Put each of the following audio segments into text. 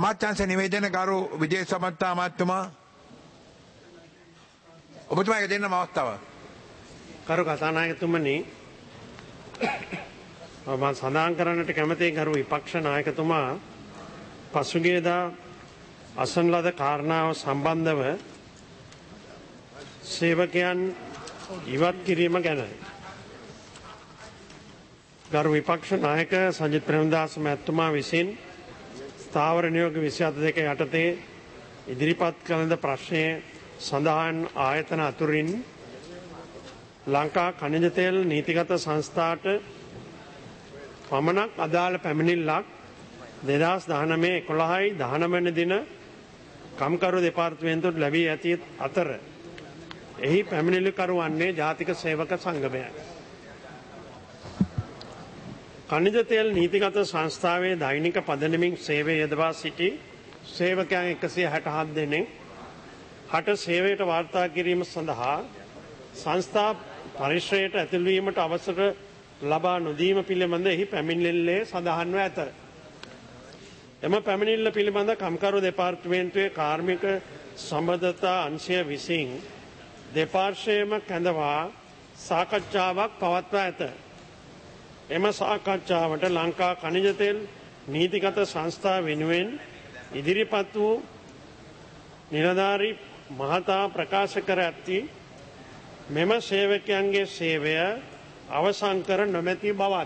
අමාත්‍යංශ නිවේදන ගරු විජේ සමත්තා අමාත්‍යතුමා ඔබතුමාගේ දෙන්නම අවස්ථාව. කරු කතානායකතුමනි මම සඳහන් කරන්නට කැමති ගරු විපක්ෂ නායකතුමා පසුගියදා අසන ලද කාරණාව සම්බන්ධව සේවකයන් ඉවත් කිරීම ගැන ගරු විපක්ෂ නායක සංජිත් ප්‍රේමදාස මැතිතුමා විසින් ස්ථාවර නියෝග 27 යටතේ ඉදිරිපත් කළ ප්‍රශ්නය සඳහන් ආයතන අතුරින් ලංකා khනිජ තෙල් නීතිගත සංස්ථාට පමණක් අදාළ පැමිණිල්ලක් 2019 වෙනි දින කම්කරු දෙපාර්තමේන්තුවට ලැබී ඇති අතර එහි පැමිණිලිකරු වන්නේ ජාතික සේවක සංගමයයි. khනිජ තෙල් නීතිගත සංස්ථාවේ දෛනික පදනමින් සේවය යොදවා සිටි සේවකයන් 167 දෙනෙක් හට සේවයට වාර්තා කිරීම සඳහා සංස්ථා පරිශ්‍රයට ඇතුළු වීමට අවසර ලබා නොදීම පිළිබඳ එහි පැමිණිල්ලේ සඳහන්ව ඇත. එම පැමිණිල්ල පිළිබඳ කම්කරු දෙපාර්තමේන්තුවේ කාර්මික සම්බන්ධතා අංශය විසින් දෙපාර්ශ්වයම කැඳවා සාකච්ඡාවක් පවත්වා ඇත. එම සාකච්ඡාවට ලංකා khනිජ තෙල් නීතිගත සංස්ථා වෙනුවෙන් ඉදිරිපත් වූ නිලධාරී මහතා ප්‍රකාශ කර ඇති මෙම සේවකයන්ගේ සේවය අවසන් කර නොමැති බවත්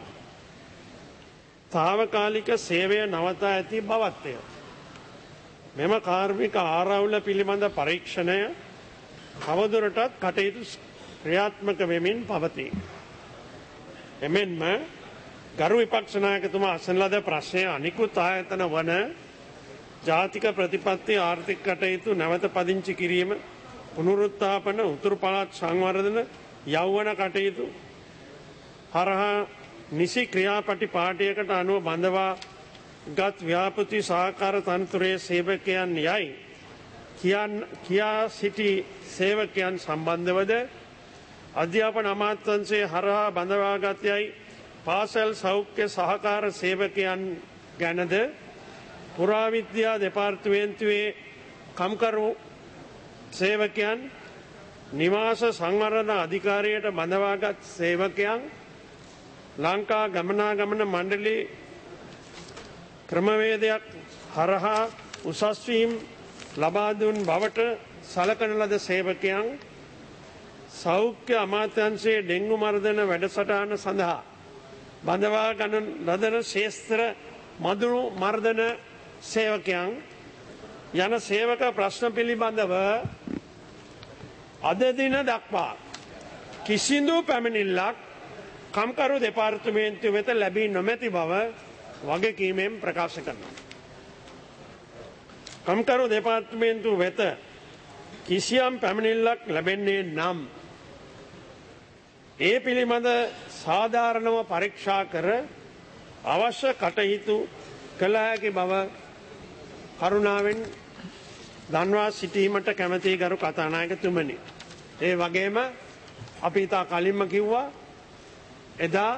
තාවකාලික සේවය නවතා ඇති බවත්ය. මෙම කාර්මික ආරවුල පිළිබඳ පරීක්ෂණය තවදුරටත් කටයුතු ක්‍රියාත්මක වෙමින් පවතී. එමෙන්ම ගරු විපක්ෂ නායකතුමා අසන ලද ප්‍රශ්නය අනිකුත් ආයතන වන ජාතික ප්‍රතිපත්ති ආර්ථික කටයුතු නැවත පදිංචි කිරීම පුනරුත්ථාපන උතුරු පළාත් සංවර්ධන යෞවන කටයුතු හරහා නිසි ක්‍රියාපටි පාඨයකට අනුව බඳවා ගත් ව්‍යාපෘති සහකාර තනතුරේ සේවකයන් යයි කියා සිටි සේවකයන් සම්බන්ධවද අධ්‍යාපන අමාත්‍යාංශයේ හරහා බඳවාගත් යයි පාසල් සෞඛ්‍ය සහකාර සේවකයන් ගැනද පුරාවිද්‍යා දෙපාර්තමේන්තුවේ කම්කරු සේවකයන් නිවාස සංවර්ධන අධිකාරියට බඳවාගත් සේවකයන් ලංකා ගමනාගමන මණ්ඩලයේ ක්‍රමවේදයක් හරහා උසස් වීම් ලබා දුන් බවට සලකන ලද සේවකයන් සෞඛ්‍ය අමාත්‍යාංශයේ ඩෙංගු මර්ධන වැඩසටහන සඳහා බඳවා ගන්න ලදන ශේස්ත්‍ර මදුරු මර්ධන සේවකයන් යන සේවක ප්‍රශ්න පිළිබඳව අද දින දක්වා කිසිදු පැමිණිල්ලක් කම්කරු දෙපාර්තමේන්තුව වෙත ලැබී නොමැති බව වගකීමෙන් ප්‍රකාශ කරනවා. කම්කරු දෙපාර්තමේන්තුව වෙත කිසියම් පැමිණිල්ලක් ලැබෙන්නේ නම් ඒ පිළිබඳ සාධාරණව පරීක්ෂා කර අවශ්‍ය කටයුතු කළ හැකි බව කරුණාවෙන් දන්වා සිටීමට කැමැති ගරු කතානායකතුමනි. ඒ වගේම අපි ඉතා කලින්ම කිව්වා එදා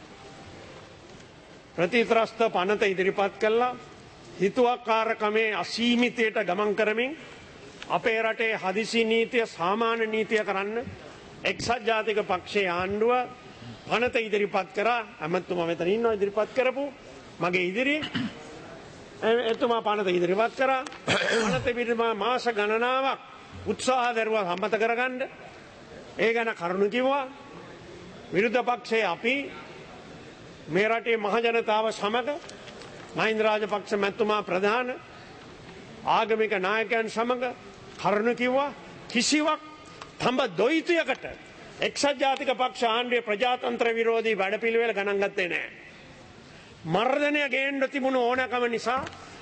ප්‍රතිත්‍රස්ත පනත ඉදිරිපත් කළා හිතුවක්කාරකමේ අසීමිතයට ගමන් කරමින් අපේ රටේ හදිසි නීතිය සාමාන්‍ය නීතිය කරන්න එක්සත් ජාතික පක්ෂයේ ආණ්ඩුව පනත ඉදිරිපත් කරා. ඇමතුමා මෙතන ඉන්නවා ඉදිරිපත් කරපු මගේ ඉදිරි එතුමා පනත ඉදිරිපත් කරා. පනත පිළිබඳ මාස ගණනාවක් උත්සාහ දරුවා සම්මත කරගන්න ඒ ගැන කරුණු කිව්වා. විරුද්ධ පක්ෂයේ අපි මේ රටේ මහජනතාව සමග මහින්ද රාජපක්ෂ මැතිතුමා ප්‍රධාන ආගමික නායකයන් සමග කරුණු කිව්වා. කිසිවක් තඹ දොයිතයකට එක්සත් ජාතික පක්ෂ ආණ්ඩුවේ ප්‍රජාතන්ත්‍ර විරෝධී වැඩපිළිවෙල ගණන් ගත්තේ නැහැ. මර්ධනය ගේන්න තිබුණු ඕනකම නිසා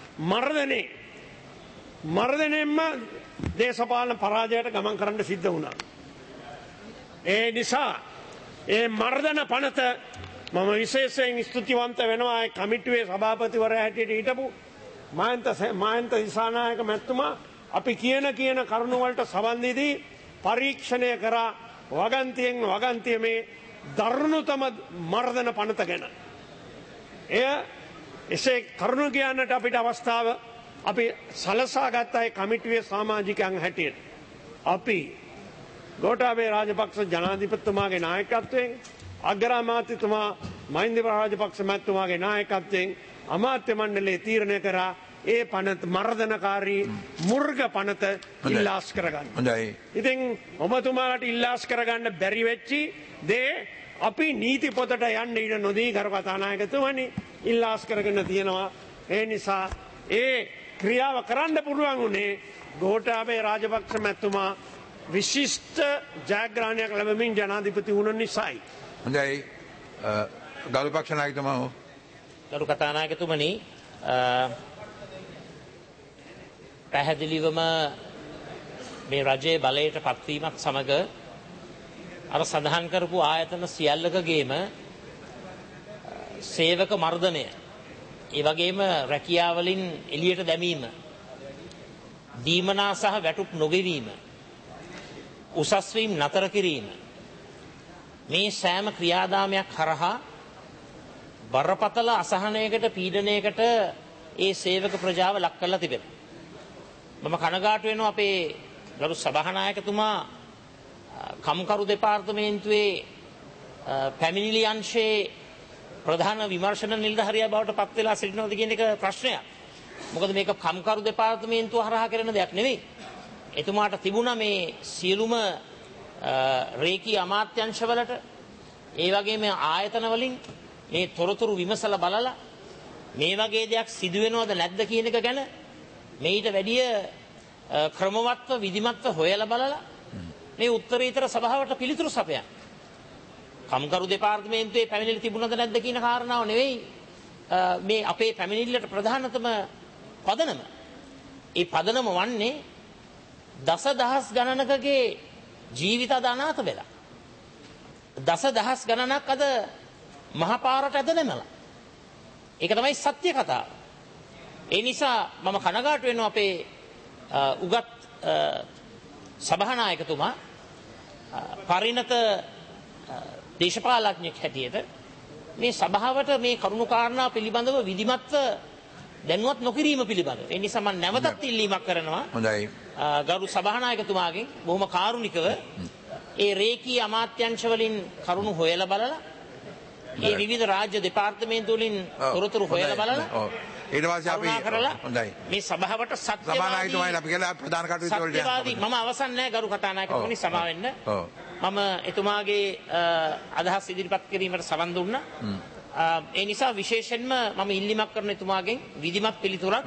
මර්ධනයෙන්ම දේශපාලන පරාජයට ගමන් කරන්න සිද්ධ වුණා. ඒ නිසා ඒ මර්ධන පනත මම විශේෂයෙන් ස්තුතිවන්ත වෙනවා ඒ කමිටුවේ සභාපතිවරයා හැටියට හිටපු මයන්ත දිසානායක මැතිතුමා අපි කියන කරුණු වලට සවන් දීදී පරීක්ෂණය කරා වගන්තියෙන් මේ දරුණුතම මර්ධන පනත ගැන. එය එසේ කරුණු කියන්නට අපිට අවස්ථාව අපි සලසා ගත්තයි කමිටුවේ සමාජිකයන් හැටියට. අපි ගෝඨාභය රාජපක්ෂ ජනාධිපතිතුමාගේ නායකත්වයෙන් අග්‍රාමාත්‍යතුමා මහින්ද රාජපක්ෂ මැතිතුමාගේ නායකත්වයෙන් අමාත්‍ය මණ්ඩලයේ තීරණය කරා ඒ පනත මර්ධනකාරී මුර්ග පනත ඉල්ලාස් කරගන්න. හොඳයි. ඉතින් ඔබතුමාලට ඉල්ලාස් කරගන්න බැරි වෙච්චි දේ අපි නීති පොතට යන්න ඉඩ නොදී ගරු කතානායකතුමනි ඉල්ලාස් කරගෙන තියෙනවා. ඒ නිසා ඒ ක්‍රියාව කරන්න පුළුවන් උනේ ගෝඨාභය රාජපක්ෂ මැතිතුමා විශිෂ්ට ජයග්‍රහණයක් ලැබමින් ජනාධිපති වුණ නිසායි. හොඳයි. ගරු පක්ෂ නායකතුමා ගරු කතානායකතුමනි පැහැදිලිවම මේ රජයේ බලයට පත්වීමත් සමග අර සඳහන් කරපු ආයතන සියල්ලකගේම සේවක මර්ධනය ඒ වගේම රැකියාවලින් එළියට දැමීම දීමනා සහ වැටුප් නොගෙවීම උසස් වීම නතර කිරීම මේ සෑම ක්‍රියාදාමයක් හරහා බරපතල අසහනයකට පීඩනයකට ඒ සේවක ප්‍රජාව ලක් කරලා තිබෙනවා. මම කනගාටු වෙනවා අපේ ගරු සභානායකතුමා කම්කරු දෙපාර්තමේන්තුවේ පැමිණිලි අංශයේ ප්‍රධාන විමර්ශන නිලධාරියා බවට පත් වෙලා සිටිනවද කියන එක ප්‍රශ්නයක්. මොකද මේක කම්කරු දෙපාර්තමේන්තුව හරහා කරන දෙයක් නෙවෙයි. එතුමාට තිබුණා මේ සියලුම රේකී අමාත්‍යංශවලට ඒ වගේම ආයතන වලින් මේ තොරතුරු විමසලා බලලා මේ වගේ දෙයක් සිදු වෙනවද නැද්ද කියන එක ගැන මේිට වැඩිය ක්‍රමවත්ව විධිමත්ව හොයලා බලලා මේ උත්තරීතර සභාවට පිළිතුරු සපයන්න. කම්කරු දෙපාර්තමේන්තුවේ පැමිණිලි තිබුණද නැද්ද කියන කාරණාව නෙවෙයි මේ අපේ පැමිණිල්ලට ප්‍රධානතම පදනම. ඒ පදනම වන්නේ දසදහස් ගණනකගේ ජීවිත අනාථ වෙලා. දසදහස් ගණනක් අද මහපාරට ඇද නැමලා. ඒක තමයි සත්‍ය කතාව. ඒ නිසා මම කනගාටු වෙනවා අපේ උගත් සභානායකතුමා පරිණත දේශපාලඥයෙක් හැටියට මේ සභාවට මේ කරුණු කාරණා පිළිබඳව විධිමත්ව දැනුවත් නොකිරීම පිළිබඳව. ඒ නිසා මම නැවතත් ඉල්ලීමක් කරනවා. හොඳයි. ගරු සභානායකතුමාගෙන් බොහොම කාරුණිකව ඒ රේකී අමාත්‍යංශ වලින් කරුණු හොයලා බලලා ඒ විවිධ රාජ්‍ය දෙපාර්තමේන්තු වලින් තොරතුරු හොයලා බලලා ඊට පස්සේ අපි හොඳයි මේ සභාවට සභානායකතුමායි අපි කියලා ප්‍රධාන කටයුතු වලට යනවා. මම අවසන් නැහැ ගරු කතානායකතුමනි සමා වෙන්න. මම එතුමාගේ අදහස් ඉදිරිපත් කිරීමට සවන් දුන්නා. ඒ නිසා විශේෂයෙන්ම මම ඉල්ලීමක් කරන එතුමාගෙන් විධිමත් පිළිතුරක්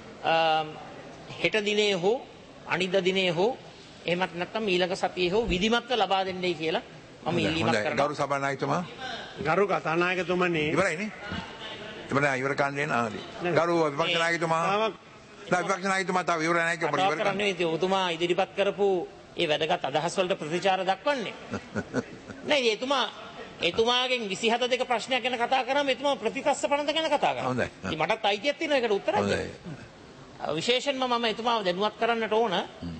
හෙට දිනේ හෝ අනිද්දා දිනේ හෝ එහෙමත් නැත්නම් ඊළඟ සතියේ හෝ විධිමත්ව ලබා දෙන්නයි කියලා මම ඉල්ලීමක් කරනවා. ගරු සභානායකතුමා ගරු කතානායකතුමනි ඉවරයිනේ. ඉවර කාණ්ඩේ නාදී. ගරු විපක්ෂ නායකතුමා විපක්ෂ නායකතුමා තව ඉවර නැහැ කියලා ඉවර කරන්නේ. ඔබතුමා ඉදිරිපත් කරපු ඒ වැදගත් අදහස් වලට ප්‍රතිචාර දක්වන්නේ. නෑ එතුමාගෙන් 27 දෙක ප්‍රශ්නයක් ගැන කතා කරාම එතුමා ප්‍රතිපස්ස පනත ගැන කතා කරා. හොඳයි. ඉතින් මටත් අයිතියක් තියෙනවා ඒකට උත්තර දෙන්න. විශේෂයෙන්ම මම එතුමාව දැනුවත් කරන්නට ඕන.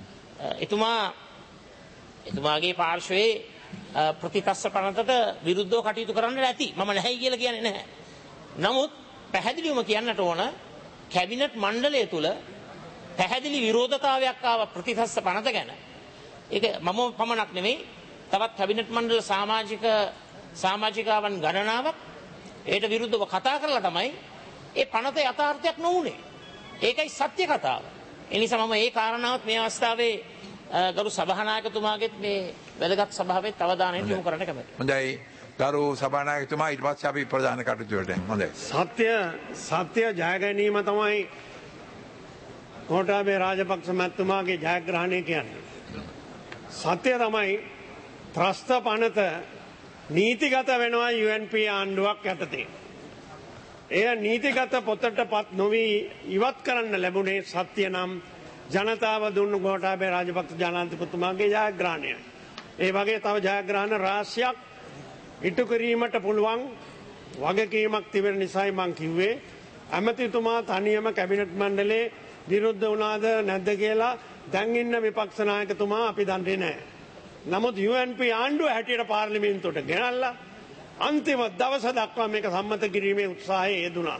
එතුමාගේ පාර්ශවයේ ප්‍රතිපස්ස පනතට විරුද්ධව කටයුතු කරන්න ඇති. මම නැහැ කියලා කියන්නේ නැහැ. නමුත් පැහැදිලිවම කියන්නට ඕන කැබිනට් මණ්ඩලය තුල පැහැදිලි විරෝධතාවයක් ආව ප්‍රතිපස්ස පනත ගැන. ඒක මම පමණක් නෙමෙයි තවත් කැබිනට් මණ්ඩල සමාජිකාවන් ගණනාවක් ඒට විරුද්ධව කතා කරලා තමයි ඒ පනත යථාර්ථයක් නොවුනේ. ඒකයි සත්‍ය කතාව. ඒ නිසා මම මේ කාරණාවත් මේ අවස්ථාවේ ගරු සභානායකතුමාගෙත් මේ වැදගත් සභාවෙත් අවධානයට යොමු කරන්න කැමතියි. හොඳයි. ගරු සභානායකතුමා ඊට පස්සේ අපි ප්‍රධාන කටයුතු වලට යමු. හොඳයි. සත්‍ය ජය ගැනීම තමයි ගෝඨාභය රාජපක්ෂ මැතිතුමාගේ ජයග්‍රහණය කියන්නේ. සත්‍ය තමයි ත්‍රස්ත පනත නීතිගත වෙනවා UNP ආණ්ඩුවක් යටතේ. එය නීතිගත පොතට පත් නොවී ඉවත් කරන්න ලැබුණේ සත්‍ය නම් ජනතාව දුන්නු ගෝඨාභය රාජපක්ෂ ජනාධිපතිතුමාගේ ජයග්‍රහණයයි. ඒ වගේ තව ජයග්‍රහණ රාශියක් ඉටු කිරීමට පුළුවන් වගකීමක් තිබෙන නිසායි මං කිව්වේ ඇමතිතුමා තනියම කැබිනට් මණ්ඩලයේ විරුද්ධ වුණාද නැද්ද කියලා දැන් ඉන්න විපක්ෂ නායකතුමා අපි දන්නේ නැහැ. නමුත් UNP ආණ්ඩුව හැටියට පාර්ලිමේන්තුවට ගෙනල්ලා අන්තිම දවස දක්වා මේක සම්මත කිරීමේ උත්සාහය යෙදුණා.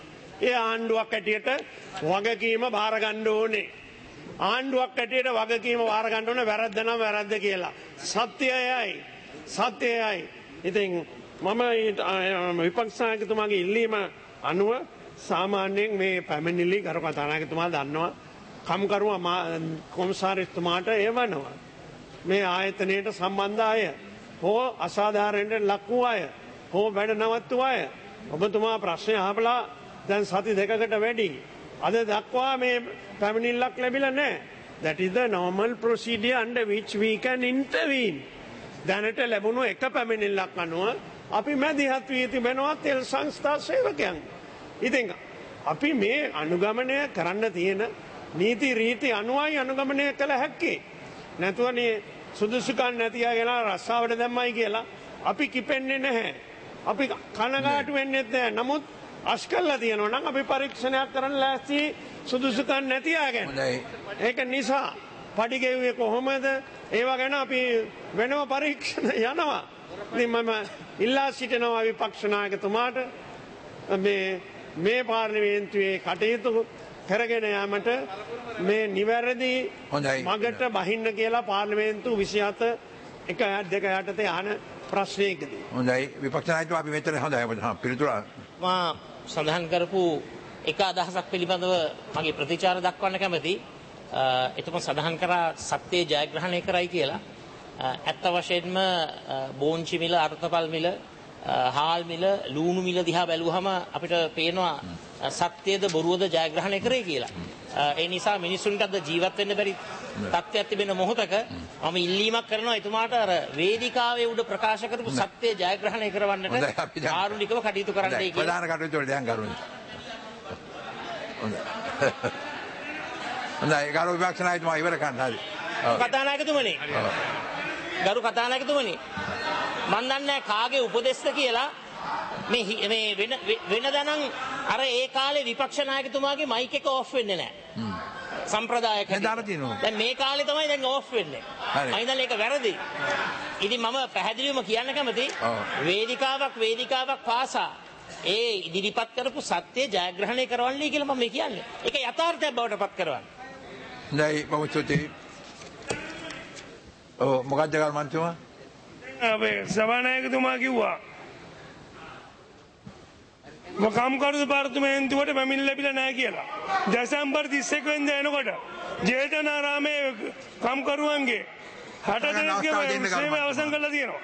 ඒ ආණ්ඩුවක් හැටියට වගකීම බාර ගන්න ඕනේ. ආණ්ඩුවක් හැටියට වගකීම බාර ගන්න ඕනේ වැරද්ද නම් වැරද්ද කියලා. සත්‍යයයි. ඉතින් මම විපක්ෂ නායකතුමාගේ ඉල්ලීම අනුව සාමාන්‍යයෙන් මේ පැමිණිලි ගරු කතානායකතුමා දන්නවා කම්කරු කොමසාරිස්තුමාට එවනවා. මේ ආයතනයට සම්බන්ධ අය හෝ අසාධාරණයට ලක් වූ අය හෝ වැඩ නවත්තු අය ඔබතුමා ප්‍රශ්නය අහපලා දැන් සති දෙකකට වැඩි අද දක්වා මේ පැමිණිල්ලක් ලැබිලා නැහැ. That is the normal procedure under which we can intervene. දැනට ලැබුණු එක පැමිණිල්ලක් අනුව අපි මැදිහත් වී තිබෙනවා තෙල් සංස්ථා සේවකයන්. ඉතින් අපි මේ අනුගමනය කරන්න තියෙන නීති රීති අනුවයි අනුගමනය කළ හැක්කේ. නැතුවනේ සුදුසුකම් නැති අය ගෙනා රස්සාවට දැම්මයි කියලා අපි කිපෙන්නේ නැහැ. අපි කනගාටු වෙන්නේ නැහැ. නමුත් අස්කල්ලා තියෙනවා නම් අපි පරීක්ෂණයක් කරන්න ලෑස්ති සුදුසුකම් නැති අය ගැන. ඒක නිසා පඩිගෙව්වේ කොහොමද? ඒවා ගැන අපි වෙනම පරීක්ෂණ යනවා. ඉතින් මම ඉල්ලා සිටිනවා විපක්ෂ නායකතුමාට මේ පාර්ලිමේන්තුවේ කටයුතු කරගෙන යාමට මේ නිවැරදි මගට බහින්න කියලා පාර්ලිමේන්තු 27 1 2 යටතේ අහන ප්‍රශ්නයකදී. හොඳයි විපක්ෂ නායකතුමා අපි මෙතන හොඳයි පිළිතුර මා සඳහන් කරපු එක අදහසක් පිළිබඳව මගේ ප්‍රතිචාර දක්වන්න කැමති. එතුමා සඳහන් කරා සත්‍යය ජයග්‍රහණය කරයි කියලා. ඇත්ත වශයෙන්ම බෝංචි මිල, අර්ථපල් මිල, හාල් මිල, ලූණු මිල දිහා බැලුවහම අපිට පේනවා සත්‍යයද බොරුවද ජයග්‍රහණය කරේ කියලා. ඒ නිසා මිනිසුන්ට අද ජීවත් වෙන්න බැරි තත්ත්වයක් තිබෙන මොහොතක මම ඉල්ලීමක් කරනවා එතුමාට අර වේදිකාවේ උඩ ප්‍රකාශ කරපු සත්‍යය ජයග්‍රහණය කරවන්නට ආරුණිකව කටයුතු කරන්නයි කියලා. ප්‍රධාන කටයුතු වල දැන් කරුණා. හොඳයි ගරු විපක්ෂ නායකතුමා ඉවර කරන්න හරි. කතානායකතුමනි. ගරු කතානායකතුමනි. මන් දන්නේ කාගේ උපදෙස්ද කියලා මේ වෙනදනම් අර ඒ කාලේ විපක්ෂ නායකතුමාගේ මයික් එක ඕෆ් වෙන්නේ නැහැ. සම්ප්‍රදායක. දැන් මේ කාලේ තමයි දැන් ඕෆ් වෙන්නේ. මම හිතන්නේ ඒක වැරදි. ඉතින් මම පැහැදිලිවම කියන්න කැමති වේදිකාවක් පාසා ඒ ඉදිරිපත් කරපු සත්‍ය ජයග්‍රහණය කරවන්නයි කියලා මම කියන්නේ. ඒක යථාර්ථයක් බවට පත් කරවන්න. නයි බොහොම ස්තුතියි. මොකක්ද ගරු මන්ත්‍රීතුමා? අපේ සභානායකතුමා කිව්වා කම්කරු දෙපාර්තමේන්තුවට පැමිණිලි ලැබිලා නැහැ කියලා. දෙසැම්බර් 31 වෙනිදා එනකොට ජේතවනාරාමේ කම්කරුවන්ගේ 60 දෙනෙක්ගේ සේවය අවසන් කරලා තියෙනවා.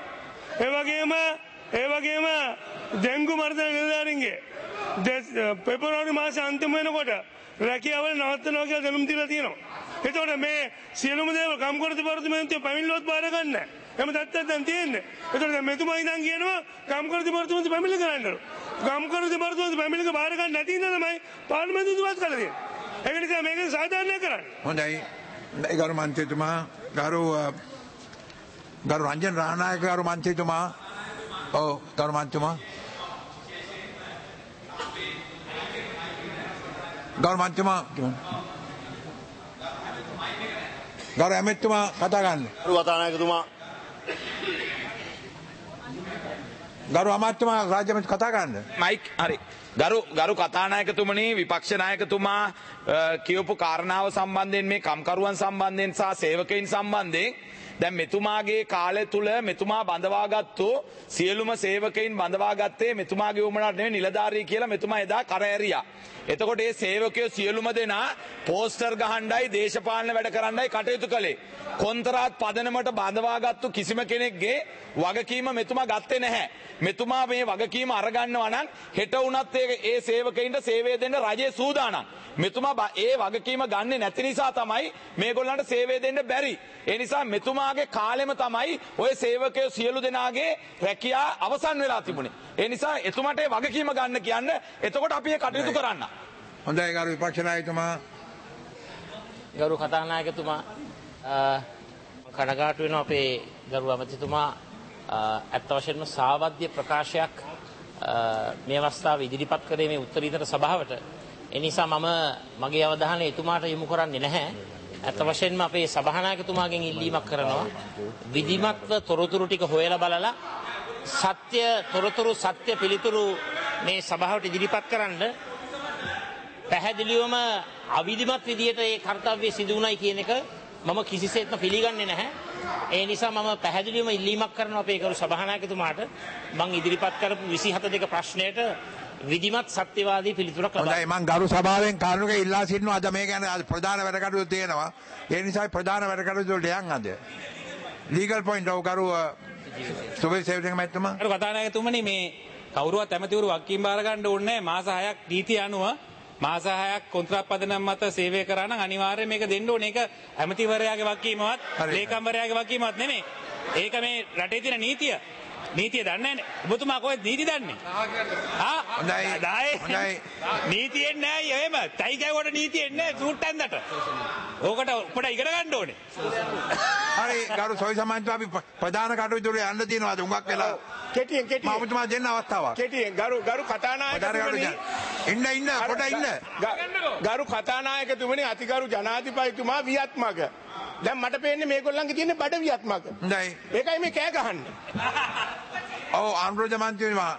ඒ වගේම ඩෙන්ගු මර්ධන නිලධාරීන්ගේ පෙබරවාරි මාසේ අන්තිම වෙනකොට රැකියාවල නවත්තනවා කියලා දැනුම් දීලා තියෙනවා. එතකොට මේ සියලුම දේවල් කම්කරු දෙපාර්තමේන්තුවේ පැමිණිලිවත් බාර ගන්න නැහැ. එහෙම දැත්තක් දැන් තියෙන්නේ. එතකොට දැන් මෙතුමා ඉඳන් කියනවා කම්කරු දෙපාර්තමේන්තුව පැමිණිලි කරන්නලු. කම්කරු දෙපාර්තමේන්තුව පැමිණිලි බාර ගන්න නැති ඉඳන් තමයි පාර්ලිමේන්තුවට වත් කරලා තියෙන්නේ. ඒක නිසා මේක සාධාරණය කරන්න. හොඳයි. ගරු මන්ත්‍රීතුමා ගරු රංජන් රානායක ගරු මන්ත්‍රීතුමා ගරු මන්ත්‍රීතුමා ගරු මන්ත්‍රීතුමා ගරු ඇමතිතුමා කතා ගන්න. ගරු කතානායකතුමා ගරු අමාත්‍යතුමා රාජ්‍ය මන්ත්‍රී කතා ගන්න. මයික් හරි. ගරු කතානායකතුමනි විපක්ෂ නායකතුමා කියවපු කාරණාව සම්බන්ධයෙන් මේ කම්කරුවන් සම්බන්ධයෙන් සහ සේවකයින් සම්බන්ධයෙන් දැන් මෙතුමාගේ කාලය තුල මෙතුමා බඳවාගත්තු සියලුම සේවකයින් බඳවාගත්තේ මෙතුමාගේ උමනාට නෙවෙයි නිලධාරී කියලා මෙතුමා එදා කර ඇරියා. එතකොට මේ සේවකයෝ සියලුම දෙනා පෝස්ටර් ගහන්නයි දේශපාලන වැඩ කරන්නයි කටයුතු කළේ. කොන්ත්‍රාත් පදනමට බඳවාගත්තු කිසිම කෙනෙක්ගේ වගකීම මෙතුමා ගත්තේ නැහැ. මෙතුමා මේ වගකීම අරගන්නවා නම් හෙට වුණත් ඒ සේවකයින්ට සේවය දෙන්න රජය සූදානම්. මෙතුමා ඒ වගකීම ගන්නෙ නැති නිසා තමයි මේගොල්ලන්ට සේවය දෙන්න බැරි. ඒ නිසා මෙතුමාගේ කාලෙම තමයි ওই සේවකයෝ සියලු දෙනාගේ රැකියා අවසන් වෙලා තිබුණේ. ඒ නිසා එතුමාට ඒ වගකීම ගන්න කියන්න. එතකොට අපි ඒ කටයුතු කරන්න. හොඳයි ගරු විපක්ෂ නායකතුමා. ගරු කතානායකතුමා කනගාටු වෙනවා අපේ ගරු අමතිතුමා ඇත්ත වශයෙන්ම සාවද්‍ය ප්‍රකාශයක් මේ අවස්ථාවේ ඉදිරිපත් කරේ මේ උත්තරීතර සභාවට. ඒ නිසා මම මගේ අවධානය එතුමාට යොමු කරන්නේ නැහැ. ඇත්ත වශයෙන්ම අපේ සභානායකතුමාගෙන් ඉල්ලීමක් කරනවා විධිමත්ව තොරතුරු ටික හොයලා බලලා සත්‍ය තොරතුරු සත්‍ය පිළිතුරු මේ සභාවට ඉදිරිපත් කරන්න. පැහැදිලිවම අවිධිමත් විදියට ඒ කර්තව්‍ය සිදු වුණයි කියන එක මම කිසිසේත්ම පිළිගන්නේ නැහැ. ඒ නිසා මම පැහැදිලිවම ඉල්ලීමක් කරනවා අපේ ගරු සභානායකතුමාට මම ඉදිරිපත් කරපු 27 ප්‍රශ්නයට විධිමත් සත්‍යවාදී පිළිතුරක් ලබා. හොඳයි මම ගරු සභාවෙන් කාරණක ඉල්ලා සිටිනවා අද මේ ගැන ප්‍රධාන වැඩ කටයුතු තියෙනවා. ඒ නිසා ප්‍රධාන වැඩ කටයුතු වලට යන් අද. ලීගල් පොයින්ට් ඔව් කරු සුබේ සේවක මහත්මයා. අර කතානායකතුමනි මේ කවුරුවත් ඇමතිවරු වක්කීම් බාර ගන්න ඕනේ මාස 6ක් නීතිය අනුව මාස 6ක් කොන්ත්‍රාත් පදනම් මත සේවය කරා නම් අනිවාර්යයෙන් මේක දෙන්න ඕනේ. ඒක ඇමතිවරයාගේ වක්කීමවත් ලේකම්වරයාගේ වක්කීමවත් නෙමෙයි. ඒක මේ රටේ තියෙන නීතිය. නීතිය දන්නේ නැහැ. ඔබතුමා කොහෙද නීති දන්නේ? හොඳයි. නීතියෙන් නෑ එහෙම. තයි ගැවුවට නීතියෙන් නෑ සූට් ඇන්දට. ඕකට උඩ ඉගෙන ගන්න ඕනේ. හරි ගරු සොයි සමාජයට අපි ප්‍රධාන කටයුතු වල යන්න තියෙනවා අද උඟක් වෙලා. කෙටියෙන් මම ඔබතුමා දෙන්න අවස්ථාවක්. කෙටියෙන් ගරු කතානායකතුමනි ඉන්න පොඩ ඉන්න. ගරු කතානායකතුමනි අතිගරු ජනාධිපතිතුමා වියත්මක. දැන් මට පේන්නේ මේගොල්ලන්ගේ තියෙන බඩ වියත්මක. හොඳයි. ඒකයි මේ කෑ ගහන්නේ. ඔව් ආන්ද්‍රෝජ මන්ත්‍රීතුමා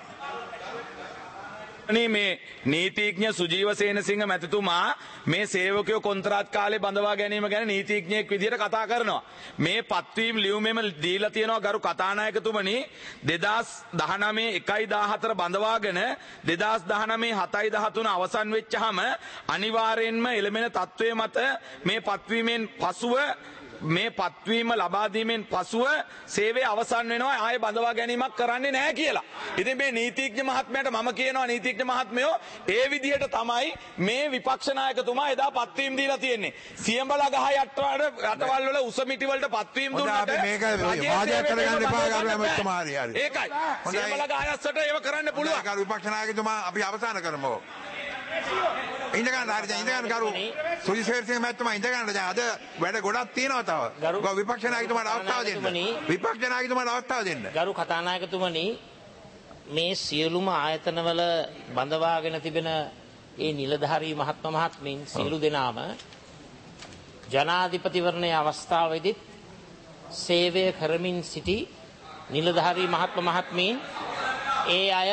මේ නීතිඥ සුජීව සේනසිංහ මැතිතුමා මේ සේවකයෝ කොන්ත්‍රාත් කාලේ බඳවා ගැනීම ගැන නීතිඥයෙක් විදිහට කතා කරනවා. මේ පත්වීම් ලියුමෙම දීලා තියෙනවා ගරු කතානායකතුමනි 2019 1/14 බඳවාගෙන 2019 7/13 අවසන් වෙච්චාම අනිවාර්යෙන්ම එළමෙන තත්වයේ මත මේ පත්වීමෙන් පසුව මේ පත්වීම ලබා දීමෙන් පසුව සේවය අවසන් වෙනවා ආයෙ බඳවා ගැනීමක් කරන්නේ නැහැ කියලා. ඉතින් මේ නීතිඥ මහත්මයාට මම කියනවා නීතිඥ මහත්මයෝ ඒ විදිහට තමයි මේ විපක්ෂ නායකතුමා එදා පත්වීම් දීලා තියෙන්නේ. සියඹලා ගහ යටවල් වල උස මිටි වලට පත්වීම් දුන්නාට මේක වාදයක් කරගන්න එපා ගරු එමෙතුමා හරි. ඒකයි. සියඹලා ගහ යස්සට ඒව කරන්න පුළුවන්. ගරු විපක්ෂ නායකතුමා අපි අවසන් කරමු. ඉඳගන්න හරි දැන් ඉඳගන්න කරු සුජිසේර්සිංහ මහත්මයා ඉඳගන්න දැන් අද වැඩ ගොඩක් තියෙනවා තව. ගරු විපක්ෂ නායකතුමාට අවස්ථාව දෙන්න. විපක්ෂ නායකතුමාට අවස්ථාව දෙන්න. ගරු කතානායකතුමනි මේ සියලුම ආයතනවල බඳවාගෙන තිබෙන ඒ නිලධාරී මහත්ම මහත්මීන් සියලු දෙනාම ජනාධිපතිවරණයේ අවස්ථාවේදී සේවය කරමින් සිටි නිලධාරී මහත්ම මහත්මීන් ඒ අය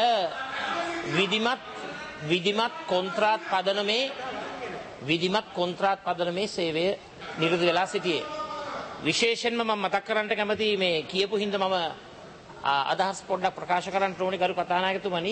විධිමත් කොන්ත්‍රාත් පදනමේ සේවය නිරත වෙලා සිටියේ. විශේෂයෙන්ම මම මතක් කරන්න කැමති මේ කියපු හින්දා මම අදහස් පොඩ්ඩක් ප්‍රකාශ කරන්න ඕනේ ගරු කතානායකතුමනි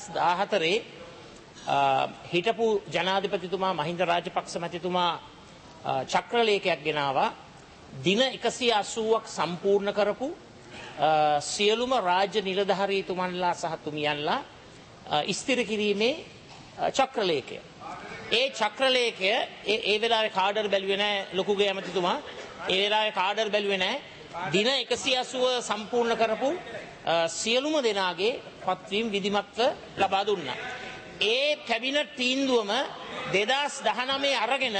2014 හිටපු ජනාධිපතිතුමා මහින්ද රාජපක්ෂ මැතිතුමා චක්‍රලේඛයක් ගෙනාවා. දින 180ක් සම්පූර්ණ කරපු සියලුම රාජ්‍ය නිලධාරීතුමන්ලා සහ තුමියන්ලා ස්ථිර කිරීමේ චක්‍රලේඛය. ඒ චක්‍රලේඛය ඒ වෙලාවේ කාඩර් බැලුවේ නැහැ ලොකුගේ ඇමතිතුමා. ඒ වෙලාවේ කාඩර් බැලුවේ නැහැ. දින 180 සම්පූර්ණ කරපු සියලුම දෙනාගේ පත්වීම් විධිමත්ව ලබා දුන්නා. ඒ කැබිනට් තීන්දුවම 2019 අරගෙන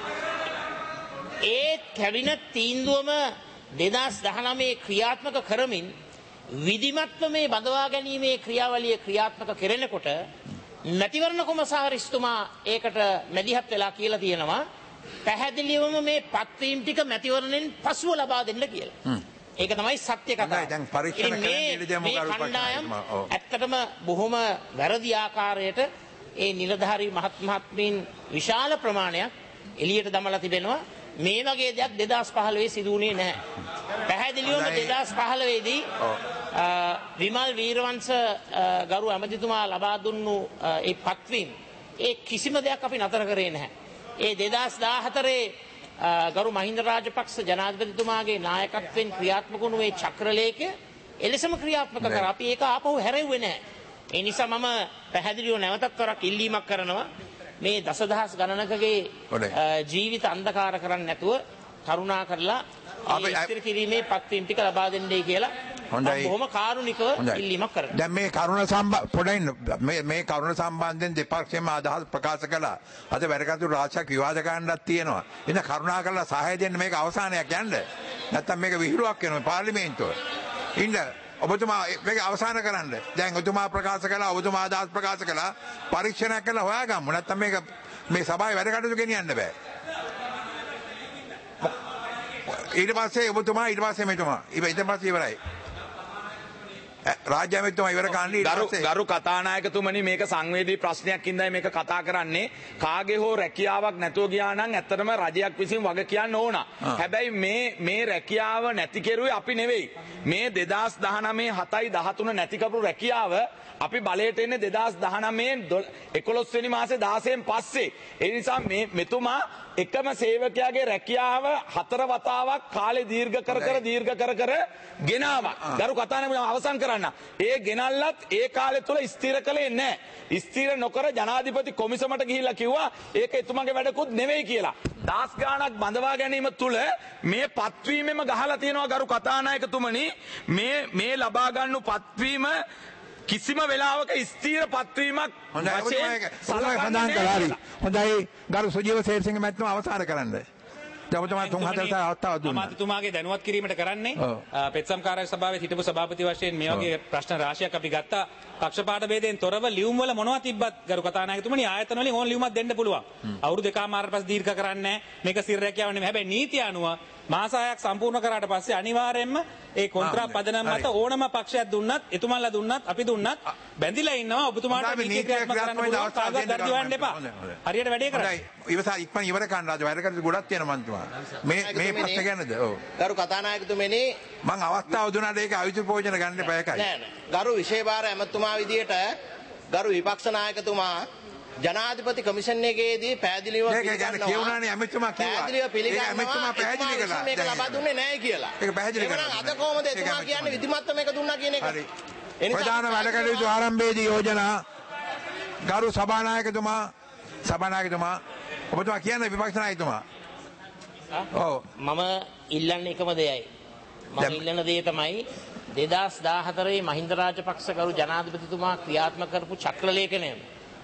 ඒ කැබිනට් තීන්දුවම 2019 ක්‍රියාත්මක කරමින් විධිමත්ව මේ බඳවා ගැනීමේ ක්‍රියාවලිය ක්‍රියාත්මක කෙරෙනකොට මැතිවරණ කොමසාරිස්තුමා ඒකට මැදිහත් වෙලා කියලා තියෙනවා පැහැදිලිවම මේ පත්වීම් ටික මැතිවරණයෙන් පසුව ලබා දෙන්න කියලා. ඒක තමයි සත්‍ය කතාව. දැන් පරීක්ෂණ කරන්න මේ කණ්ඩායම ඇත්තටම බොහොම වැරදි ආකාරයට ඒ නිලධාරී මහත්මීන් විශාල ප්‍රමාණයක් එළියට දමලා තිබෙනවා. මේ වගේ දෙයක් 2015 සිදු වුණේ නැහැ. පැහැදිලිවම 2015 දී විමල් වීරවංශ ගරු ඇමතිතුමා ලබා දුන්නු ඒ පත්වීම් ඒ කිසිම දෙයක් අපි නතර කරේ නැහැ. ඒ 2014 ගරු මහින්ද රාජපක්ෂ ජනාධිපතිතුමාගේ නායකත්වයෙන් ක්‍රියාත්මක වුණු ඒ චක්‍රලේඛය එලෙසම ක්‍රියාත්මක කරා. අපි ඒක ආපහු හැරෙව්වේ නැහැ. ඒ නිසා මම පැහැදිලිව නැවතත් වරක් ඉල්ලීමක් කරනවා මේ දසදහස් ගණනකගේ ජීවිත අන්ධකාර කරන්නේ නැතුව කරුණා කරලා ඉස්තර කිරීමේ පත්වීම් ටික ලබා දෙන්නයි කියලා බොහොම කාරුණිකව ඉල්ලීමක් කරනවා. දැන් මේ කරුණ සම්බන්ධයෙන් දෙපක්ෂයම අදහස් ප්‍රකාශ කළා. අද වැඩ කටයුතු රාශියක් විවාද ගන්නක් තියෙනවා. ඉතින් කරුණා කරලා සහාය දෙන්න මේක අවසානයක් යන්න. නැත්තම් මේක විහිළුවක් වෙනවා පාර්ලිමේන්තුව. ඉන්න ඔබතුමා මේක අවසන් කරන්න. දැන් ඔබතුමා ප්‍රකාශ කළා ඔබතුමා අදහස් ප්‍රකාශ කළා පරීක්ෂණයක් කළා හොයාගමු. නැත්තම් මේක මේ සභාවේ වැඩ කටයුතු ගෙනියන්න බෑ. ඊට පස්සේ ඔබතුමා ඊට පස්සේ මෙතුමා ඊට පස්සේ ඉවරයි. රාජ්‍ය ඇමතිතුමා ඉවර කරන්න ඊට පස්සේ ගරු කතානායකතුමනි මේක සංවේදී ප්‍රශ්නයක් ඉඳයි මේක කතා කරන්නේ කාගේ හෝ රැකියාවක් නැතුව ගියා නම් ඇත්තටම රජයක් විසින් වග කියන්න ඕන. හැබැයි මේ රැකියාව නැති කෙරුවේ අපි නෙවෙයි. මේ 2019 7යි 13 නැති කරපු රැකියාව අපි බලයට එන්නේ 2019 11 වෙනි මාසේ 16න් පස්සේ. ඒ නිසා මෙතුමා එකම සේවකයාගේ රැකියාව 4 වතාවක් කාලේ දීර්ඝ කර ගෙනාවා. ගරු කතානායක අවසන් කරන්න. ඒ ගෙනල්ලත් ඒ කාලය තුල ස්ථිර කළේ නැහැ. ස්ථිර නොකර ජනාධිපති කොමිසමට ගිහිල්ලා කිව්වා ඒක එතුමාගේ වැඩකුත් නෙවෙයි කියලා. දාස් ගාණක් බඳවා ගැනීම තුල මේ පත්වීමෙම ගහලා තියෙනවා ගරු කතානායකතුමනි. මේ ලබා ගන්නු පත්වීම කිසිම වෙලාවක ස්ථීර පත්වීමක් හොඳයි ගරු සුජීව සේරසිංහ මැතිතුමා අවසන් කරන්න. ඔබතුමා 3-4 අවස්ථාවක් දුන්නා. අමාත්‍යතුමාගේ දැනුවත් කිරීමට කරන්නේ පෙත්සම් කාර්ය සභාවේ හිටපු සභාපති වශයෙන් මේ වගේ ප්‍රශ්න රාශියක් අපි ගත්තා. පක්ෂපාත ભેදයෙන් තොරව ලියුම් වල මොනවද තිබ්බත් ගරු කතානායකතුමනි ආයතන වලින් ඕන ලියුමක් දෙන්න පුළුවන්. අවුරුදු 2කමාරට පස්සේ දීර්ඝ කරන්නේ නැහැ. මේක සිර රැකියාව නෙමෙයි. හැබැයි නීතිය අනුව මාස 6ක් සම්පූර්ණ කරාට පස්සේ අනිවාර්යයෙන්ම ඒ කොන්ත්‍රාත් පදනම මත ඕනම පක්ෂයක් දුන්නත් එතුමාලා දුන්නත් අපි දුන්නත් බැඳිලා ඉන්නවා. ඔබතුමාට නීති ක්‍රියාත්මක කරන්න පුළුවන්. කාගවත් දර්දි වන්න එපා. හරියට වැඩේ කරන්න. ඉවසා ඉක්මන් ඉවර කරන්න රාජ වැඩ කටයුතු ගොඩක් තියෙනවා මන්තුමා. මේ ප්‍රශ්න ගැනද? ඔව්. ගරු කතානායකතුමනි මම අවස්ථාව දුන්නාට ඒක අවිතු ප්‍රයෝජන ගන්න එපා එකයි. නෑ ගරු විශේෂ ඇමතුමා විදියට ගරු විපක්ෂ නායකතුමා ජනාධිපති කමිෂන් එකේදී පැහැදිලිව කියවුණානේ ඇමතුමා කිව්වා. ඒක ඇමතුමා පැහැදිලි කළා. මේක ලබා දුන්නේ නැහැ කියලා. ඒක පැහැදිලි කළා. අද කොහොමද එතුමා කියන්නේ විධිමත්ව මේක දුන්නා කියන එක? හරි. ප්‍රධාන වැඩ කටයුතු ආරම්භයේදී යෝජනා ගරු සභානායකතුමා ඔබතුමා කියන්නේ විපක්ෂ නායකතුමා. ඔව් මම ඉල්ලන්නේ එකම දෙයයි. මම ඉල්ලන දේ තමයි 2014 මහින්ද රාජපක්ෂ කරු ජනාධිපතිතුමා ක්‍රියාත්මක කරපු චක්‍ර ලේඛනය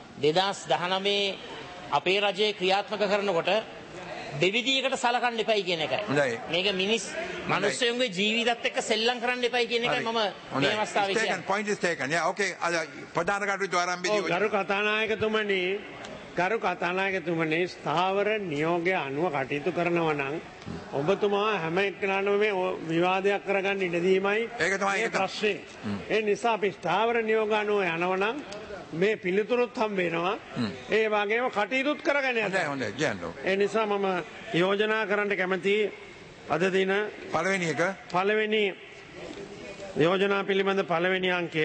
2019 අපේ රජයේ ක්‍රියාත්මක කරනකොට දෙවිදියකට සලකන්න එපයි කියන එකයි. මේක මිනිස්සුන්ගේ ජීවිතත් එක්ක සෙල්ලම් කරන්න එපයි කියන එකයි මම මේ අවස්ථාවේ කියන්නේ. Point is taken. Yeah, okay. ප්‍රධාන කටයුතු ආරම්භයේදී ගරු කතානායකතුමනි ස්ථාවර නියෝගය අනුව කටයුතු කරනවා නම් ඔබතුමා හැම එක්කෙනාටම මේ විවාදයක් කරගන්න ඉඩ දීමයි ඒක තමයි ඒක ප්‍රශ්නේ. ඒ නිසා අපි ස්ථාවර නියෝග අනුව යනවා නම් මේ පිළිතුරුත් හම්බ වෙනවා. ඒ වගේම කටයුතුත් කරගෙන යනවා. හොඳයි කියන්න. ඒ නිසා මම යෝජනා කරන්න කැමතියි අද දින පළවෙනි යෝජනා පිළිබඳ පළවෙනි අංකය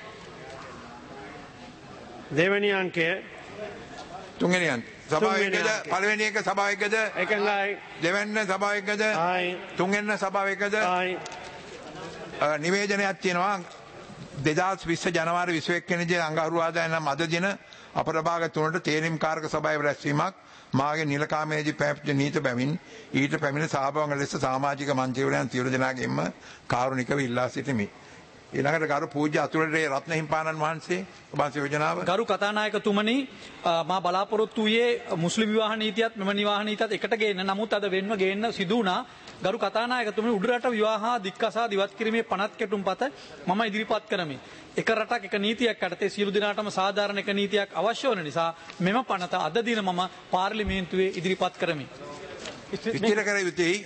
දෙවෙනි අංකය තුන්වෙනි අංක සභාවකද පළවෙනි එක සභාවකද එකඟයි දෙවැන්න සභාවකද තුන්වෙනි සභාවකද නිවේදනයක් තියෙනවා 2020 ජනවාරි 21 වෙනිදා අඟහරුවාදා නම් අද දින අපරභාග 3ට තේරීම් කාරක සභාවේ රැස්වීමක් මාගේ නිලකාමේදී පැවති නීති බැවින් ඊට පැමිණ සහභාගී ලෙස සමාජික මන්ත්‍රීවරයන් සියලු දෙනාගෙන්ම කාරුණිකව ඉල්ලා සිටිමි. ඊළඟට ගරු පූජ්‍ය අතුරේ රත්න හිම්පාණන් වහන්සේ ඔබන්සේ යෝජනාව ගරු කතානායකතුමනි මා බලාපොරොත්තු වූයේ මුස්ලිම් විවාහ නීතියත් මෙම විවාහ නීතියත් එකට ගේන්න නමුත් අද වෙන්ව ගේන්න සිදු වුණා. ගරු කතානායකතුමනි උඩරට විවාහ දික්කසා දිවත් කිරීමේ පනත් කෙටුම්පත මම ඉදිරිපත් කරමි. එක රටක් එක නීතියක් යටතේ සියලු දෙනාටම සාධාරණ එක නීතියක් අවශ්‍ය වන නිසා මෙම පනත අද දින මම පාර්ලිමේන්තුවේ ඉදිරිපත් කරමි. ඉතිරි කර යුතුයි.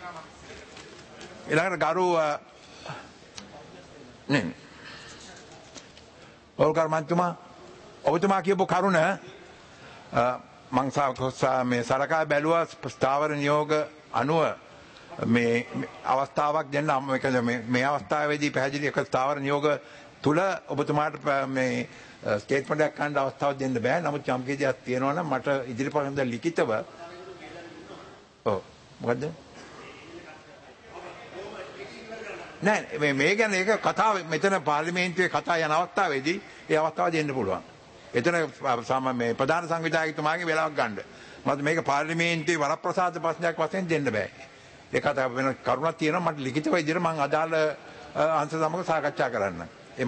ඊළඟට ගරු ඕල්කර් මන්තුමා ඔබතුමා කියපු කරුණ මං මේ සලකා බැලුවා ස්ථාවර නියෝග අනුව මේ අවස්ථාවක් දෙන්න මේ අවස්ථාවේදී පැහැදිලි එක ස්ථාවර නියෝග තුල ඔබතුමාට මේ ස්ටේට්මන්ට් එකක් ගන්න අවස්ථාවක් දෙන්න බෑ. නමුත් යම් කිසියක් තියෙනවා නම් මට ඉදිරිපත් ලිඛිතව මොකද්ද නෑ මේ ගැන ඒක කතාව මෙතන පාර්ලිමේන්තුවේ කතා යන අවස්ථාවේදී ඒ අවස්ථාව දෙන්න පුළුවන්. එතන මේ ප්‍රධාන සංවිධායකතුමාගේ වෙලාවක් ගන්න. මත මේක පාර්ලිමේන්තුවේ වරප්‍රසාද ප්‍රශ්නයක් වශයෙන් දෙන්න බෑ. ඒ කතාව වෙන කරුණක් තියෙනවා මට ලිඛිතව ඉදිරියට මම අදාළ අංශ සමග සාකච්ඡා කරන්න. එම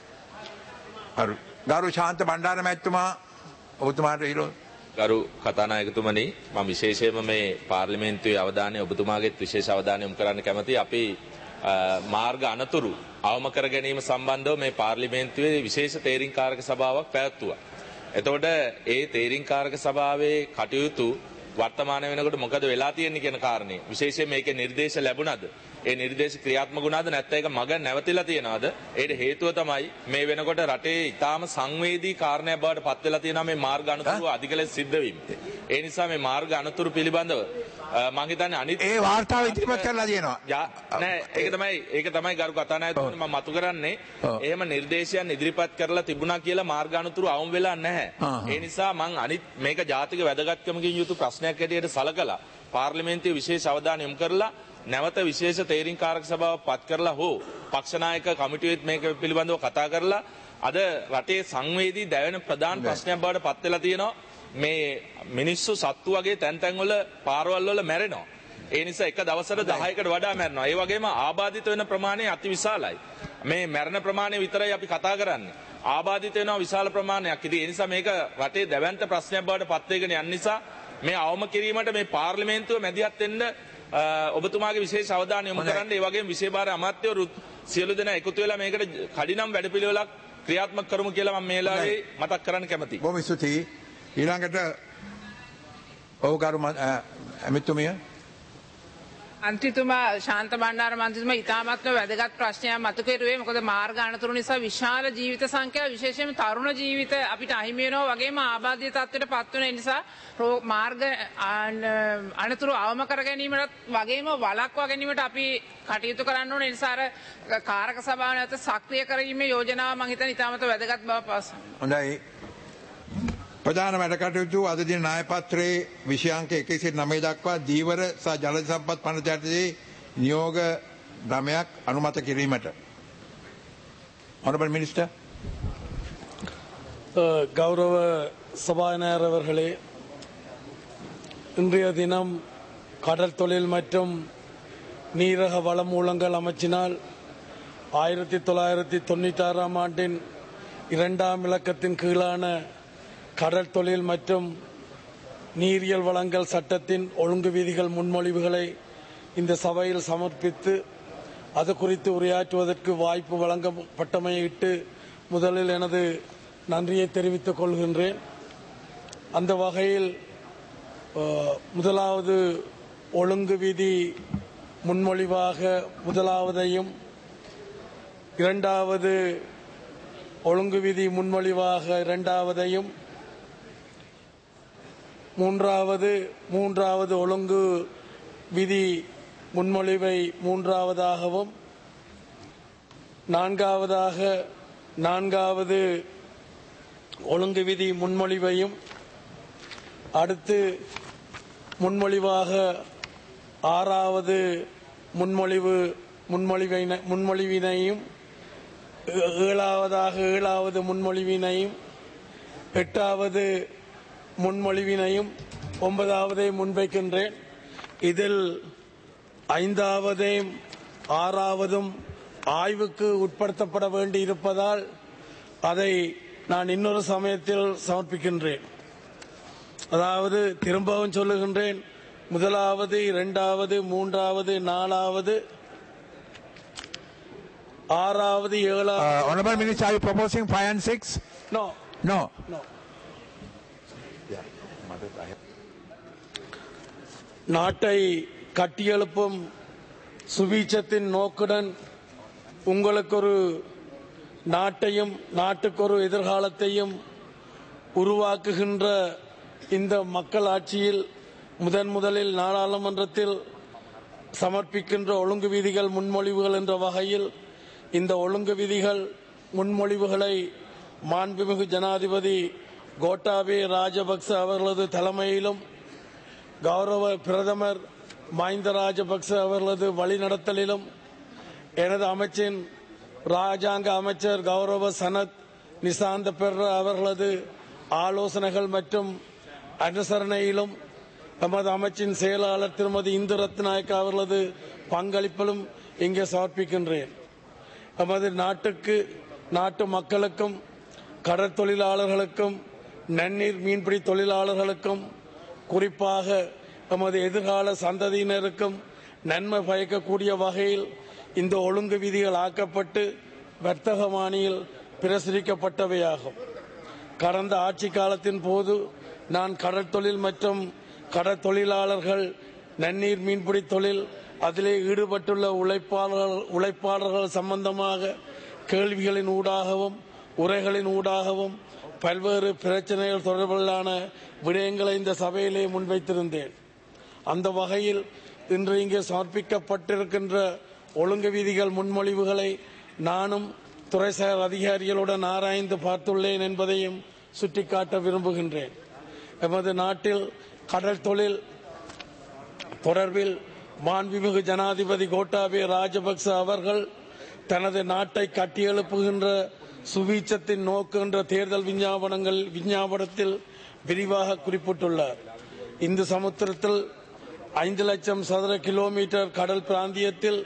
ගරු ශාන්ත බණ්ඩාර මැතිතුමා ඔබතුමාට හිරෝ ගරු කතානායකතුමනි මම විශේෂයෙන්ම මේ පාර්ලිමේන්තුවේ අවධානය ඔබතුමාගේත් විශේෂ අවධානය යොමු කරන්න කැමතියි. අපි මාර්ග අනතුරු අවම කර ගැනීම සම්බන්ධව මේ පාර්ලිමේන්තුවේ විශේෂ තේරීම්කාරක සභාවක් පැවැත්වුවා. එතකොට ඒ තේරීම්කාරක සභාවේ කටයුතු වර්තමාන වෙනකොට මොකද වෙලා තියෙන්නේ කියන කාරණේ විශේෂයෙන් මේකේ නිර්දේශ ලැබුණාද ඒ නිර්දේශ ක්‍රියාත්මක වුණාද නැත්නම් ඒක මග නැවතිලා තියෙනවද ඒට හේතුව තමයි මේ වෙනකොට රටේ ඊටාම සංවේදී කාරණයක් බවට පත් වෙලා තියෙනවා මේ මාර්ග අනතුරු අධික ලෙස සිද්ධ වීම. ඒ නිසා මේ මාර්ග අනතුරු පිළිබඳව මම හිතන්නේ අනිත් ඒ වාර්තාව ඉදිරිපත් කරලා තියෙනවා. නෑ ඒක තමයි ගරු කතානායකතුමනි මම මතු කරන්නේ. එහෙම නිර්දේශයන් ඉදිරිපත් කරලා තිබුණා කියලා මාර්ග අනතුරු අවුම් වෙලා නැහැ. ඒ නිසා මම අනිත් මේක ජාතික වැදගත්කමකින් යුතු ප්‍රශ්නයක් හැටියට සලකලා පාර්ලිමේන්තුවේ විශේෂ අවධානය යොමු කරලා නැවත විශේෂ තේරීම්කාරක සභාවක් පත් කරලා හෝ පක්ෂ නායක කමිටුවෙත් මේක පිළිබඳව කතා කරලා අද රටේ සංවේදී දැවෙන ප්‍රධාන ප්‍රශ්නයක් බවට පත් වෙලා තියෙනවා. මේ මිනිස්සු සත්තු වගේ තැන් තැන් වල පාරවල් වල මැරෙනවා. ඒ නිසා එක දවසට 10කට වඩා මැරෙනවා. ඒ වගේම ආබාධිත වෙන ප්‍රමාණය අති විශාලයි. මේ මැරෙන ප්‍රමාණය විතරයි අපි කතා කරන්නේ. ආබාධිත වෙනවා විශාල ප්‍රමාණයක්. ඉතින් ඒ නිසා මේක රටේ දැවැන්ත ප්‍රශ්නයක් බවට පත් වෙගෙන යන නිසා මේ අවම කිරීමට මේ පාර්ලිමේන්තුව මැදිහත් වෙන්න ඔබතුමාගේ විශේෂ අවධානය යොමු කරන්න. ඒ වගේම විශේෂ භාර අමාත්‍යවරු සියලු දෙනා එකතු වෙලා මේකට කඩිනම් වැඩපිළිවෙලක් ක්‍රියාත්මක කරමු කියලා මම මේ වෙලාවේ මතක් කරන්න කැමතියි. බොහොම ස්තුතියි. ඊළඟට ඔව්ගරු ඇමතුමිය අන්තිතුමා ශාන්ත බණ්ඩාර මන්ත්‍රීතුමා ඉතාමත්ම වැදගත් ප්‍රශ්නයක් මතු කෙරුවේ. මොකද මාර්ග අනතුරු නිසා විශාල ජීවිත සංඛ්‍යාව විශේෂයෙන්ම තරුණ ජීවිත අපිට අහිමි වෙනවා. වගේම ආබාධිත තත්ත්වයට පත් වෙන නිසා මාර්ග අනතුරු අවම කර ගැනීමට වගේම වළක්වා ගැනීමට අපි කටයුතු කරන්න ඕනේ. ඒ නිසා අර කාරක සභාව නැවත සක්‍රිය කිරීමේ යෝජනාව මම හිතන්නේ ඉතාමත් වැදගත් බව පවසනවා. හොඳයි. ප්‍රධාන වැඩ කටයුතු අද දින නාය පත්‍රයේ විෂයාංක 109 දක්වා දීවර සහ ජල සම්පත් පනත යටතේ නියෝග 9ක් අනුමත කිරීමට. Honorable Minister. கௌரவ சபாநாயகர் அவர்களே, இன்றைய தினம் கடல் தொழில் மற்றும் நீரக வளமூலங்கள் அமைச்சினால் 1996ஆம் ஆண்டின் 2ஆம் இலக்கத்தின் கீழான கடல் தொழில் மற்றும் நீரியல் வளங்கள் சட்டத்தின் ஒழுங்கு விதிகள் முன்மொழிவுகளை இந்த சபையில் சமர்ப்பித்து அது குறித்து உரையாற்றுவதற்கு வாய்ப்பு வழங்கப்பட்டமையிட்டு முதலில் எனது நன்றியை தெரிவித்துக் கொள்கின்றேன். அந்த வகையில் முதலாவது ஒழுங்கு விதி முன்மொழிவாக முதலாவதையும், இரண்டாவது ஒழுங்கு விதி முன்மொழிவாக இரண்டாவதையும், மூன்றாவது ஒழுங்கு விதி முன்மொழிவை மூன்றாவதாகவும், நான்காவது ஒழுங்கு விதி முன்மொழிவையும், அடுத்து முன்மொழிவாக 6வது முன்மொழிவினையும், 7வது முன்மொழிவினையும், 8வது முன்மொழிவினையும் 9வதை முன்வைக்கின்றேன். இதில் 5வதும் 6வதும் ஆய்வுக்கு உட்படுத்தப்பட வேண்டி இருப்பதால் அதை நான் இன்னொரு சமயத்தில் சமர்ப்பிக்கின்றேன். அதாவது திரும்பவும் சொல்லுகின்றேன், முதலாவது, 2வது, 3வது, 4வது, 6வது, 7வது. Honorable Minister, are you proposing 5 and 6? No. நாட்டை கட்டியெழுப்பும் சுபீட்சத்தின் நோக்குடன் உங்களுக்கு ஒரு நாட்டையும் நாட்டுக்கொரு எதிர்காலத்தையும் உருவாக்குகின்ற இந்த மக்கள் ஆட்சியில் முதலில் நாடாளுமன்றத்தில் சமர்ப்பிக்கின்ற ஒழுங்கு விதிகள் முன்மொழிவுகள் என்ற வகையில் இந்த ஒழுங்கு விதிகள் முன்மொழிவுகளை மாண்புமிகு ஜனாதிபதி கோட்டாபே ராஜபக்ச அவர்களது தலைமையிலும் கௌரவ பிரதமர் மஹிந்த ராஜபக்ச அவர்களது வழிநடத்தலிலும் எனது அமைச்சின் ராஜாங்க அமைச்சர் கௌரவ சனத் நிசாந்த பெர்ர அவர்களது ஆலோசனைகள் மற்றும் அனுசரணையிலும் நமது அமைச்சின் செயலாளர் திருமதி இந்து ரத்நாயக்க அவர்களது பங்களிப்பிலும் இங்கே சமர்ப்பிக்கின்றேன். நமது நாட்டு மக்களுக்கும் கடற்தொழிலாளர்களுக்கும் நன்னீர் மீன்பிடி தொழிலாளர்களுக்கும் குறிப்பாக நமது எதிர்கால சந்ததியினருக்கும் நன்மை பயக்கக்கூடிய வகையில் இந்த ஒழுங்கு விதிகள் ஆக்கப்பட்டு வர்த்தகமானியில் பிரசுரிக்கப்பட்டவையாகும். கடந்த ஆட்சி காலத்தின் போது நான் கடற்தொழில் மற்றும் கடற்தொழிலாளர்கள், நன்னீர் மீன்பிடி தொழில், அதிலே ஈடுபட்டுள்ள உழைப்பாளர்கள் சம்பந்தமாக கேள்விகளின் ஊடாகவும் உரைகளின் ஊடாகவும் பல்வேறு பிரச்சனைகள் தொடர்பிலான விடயங்களை இந்த சபையிலே முன்வைத்திருந்தேன். அந்த வகையில் இன்று இங்கே சமர்ப்பிக்கப்பட்டிருக்கின்ற ஒழுங்கு விதிகள் முன்மொழிவுகளை நானும் துறைசார் அதிகாரிகளுடன் ஆராய்ந்து பார்த்துள்ளேன் என்பதையும் சுட்டிக்காட்ட விரும்புகின்றேன். எமது நாட்டில் கடல் தொழில் தொடர்பில் மாண்புமிகு ஜனாதிபதி கோட்டாபய ராஜபக்ச அவர்கள் தனது நாட்டை கட்டியெழுப்புகின்ற சுவீச்சத்தின் நோக்கு என்ற தேர்தல் விஞ்ஞாபனத்தில் விரிவாக குறிப்பிட்டுள்ளார். இந்து சமுத்திரத்தில் 5 லட்சம் சதுர கிலோமீட்டர் கடல் பிராந்தியத்தில்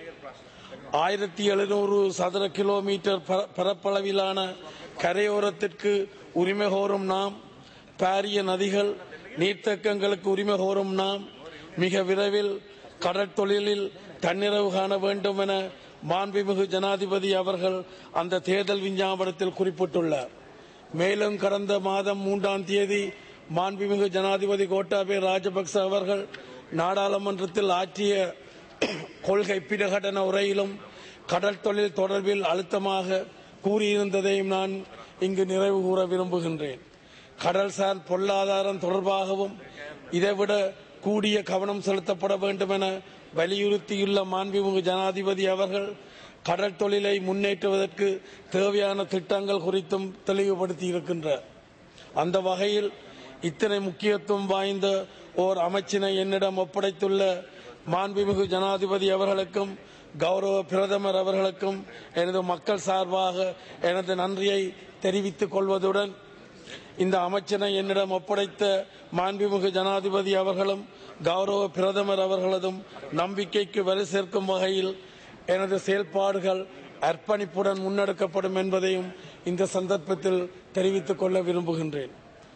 1700 சதுர கிலோமீட்டர் பரப்பளவிலான கரையோரத்திற்கு உரிமை கோரும் நாம், பாரிய நதிகள் நீர்த்தேக்கங்களுக்கு உரிமை கோரும் நாம் மிக விரைவில் கடற்தொழிலில் தன்னிறைவு காண வேண்டும் என மாண்புமிகு ஜனாதிபதி அவர்கள் அந்த தேர்தல் விஞ்ஞாபனத்தில் குறிப்பிட்டுள்ளார். மேலும் கடந்த மாதம் 3ஆம் தேதி மாண்புமிகு ஜனாதிபதி கோட்டாபய ராஜபக்ச அவர்கள் நாடாளுமன்றத்தில் ஆற்றிய கொள்கை பிரகடன உரையிலும் கடல் தொழில் தொடர்பில் அழுத்தமாக கூறியிருந்ததையும் நான் இங்கு நிறைவு கூற விரும்புகின்றேன். கடல்சார் பொருளாதாரம் தொடர்பாகவும் இதைவிட கூடிய கவனம் செலுத்தப்பட வேண்டும் என வலியுறுத்தியுள்ள மாண்புமிகு ஜனாதிபதி அவர்கள் கடல் தொழிலை முன்னேற்றுவதற்கு தேவையான திட்டங்கள் குறித்தும் தெளிவுபடுத்தியிருக்கின்றார். அந்த வகையில் இத்தனை முக்கியத்துவம் வாய்ந்த ஓர் அமைச்சினை என்னிடம் ஒப்படைத்துள்ள மாண்புமிகு ஜனாதிபதி அவர்களுக்கும் கௌரவ பிரதமர் அவர்களுக்கும் எனது மக்கள் சார்பாக எனது நன்றியை தெரிவித்துக் கொள்வதுடன் இந்த அமைச்சினை என்னிடம் ஒப்படைத்த மாண்புமிகு ஜனாதிபதி அவர்களும் கௌரவ பிரதமர் அவர்களதும் நம்பிக்கைக்கு வலு சேர்க்கும் வகையில் எனது செயல்பாடுகள் அர்ப்பணிப்புடன் முன்னெடுக்கப்படும் என்பதையும் இந்த சந்தர்ப்பத்தில் தெரிவித்துக் கொள்ள விரும்புகின்றேன்.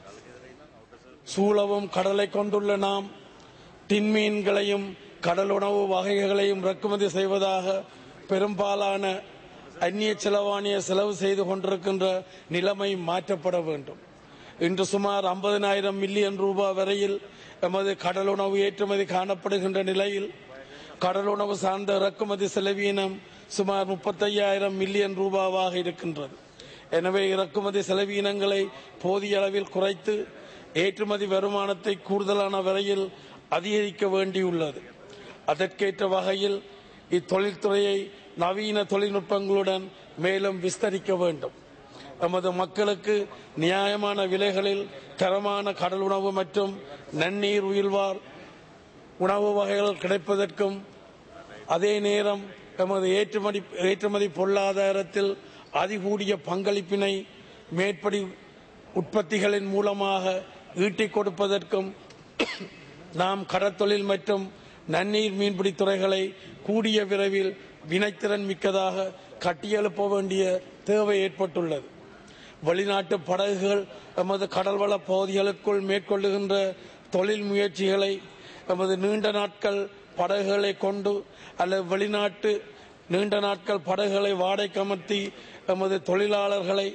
சூழவும் கடலை கொண்டுள்ள நாம் டின்மீன்களையும் கடலுணவு வகைகளையும் இறக்குமதி செய்வதாக பெரும்பாலான அந்நிய செலவாணியை செலவு செய்து கொண்டிருக்கின்ற நிலைமை மாற்றப்பட வேண்டும். இன்று சுமார் 50,000 மில்லியன் ரூபாய் வரையில் எமது கடலுணவு ஏற்றுமதி காணப்படுகின்ற நிலையில் கடலுணவு சார்ந்த இறக்குமதி செலவீனம் சுமார் 35,000 மில்லியன் ரூபாவாக இருக்கின்றது. எனவே இறக்குமதி செலவீனங்களை போதிய அளவில் குறைத்து ஏற்றுமதி வருமானத்தை கூடுதலான வரையில் அதிகரிக்க வேண்டியுள்ளது. அதற்கேற்ற வகையில் இத்தொழில்துறையை நவீன தொழில்நுட்பங்களுடன் மேலும் விஸ்தரிக்க வேண்டும். நமது மக்களுக்கு நியாயமான விலைகளில் தரமான கடல் உணவு மற்றும் நன்னீர் உயிர்வாழ் உணவு வகைகள் கிடைப்பதற்கும் அதே நேரம் நமது ஏற்றுமதி பொருளாதாரத்தில் அதிகூடிய பங்களிப்பினை மேற்படி உற்பத்திகளின் மூலமாக ஈட்டிக் கொடுப்பதற்கும் நாம் கடற்தொழில் மற்றும் நன்னீர் மீன்பிடி துறைகளை கூடிய விரைவில் வினைத்திறன் மிக்கதாக கட்டியெழுப்ப வேண்டிய தேவை ஏற்பட்டுள்ளது. வெளிநாட்டு படகுகள் எமது கடல்வள பகுதிகளுக்குள் மேற்கொள்ளுகின்ற தொழில் முயற்சிகளை எமது நீண்ட நாட்கள் படகுகளை கொண்டு அல்லது வெளிநாட்டு நீண்ட நாட்கள் படகுகளை வாடகைக்கு அமர்த்தி எமது தொழிலாளர்களை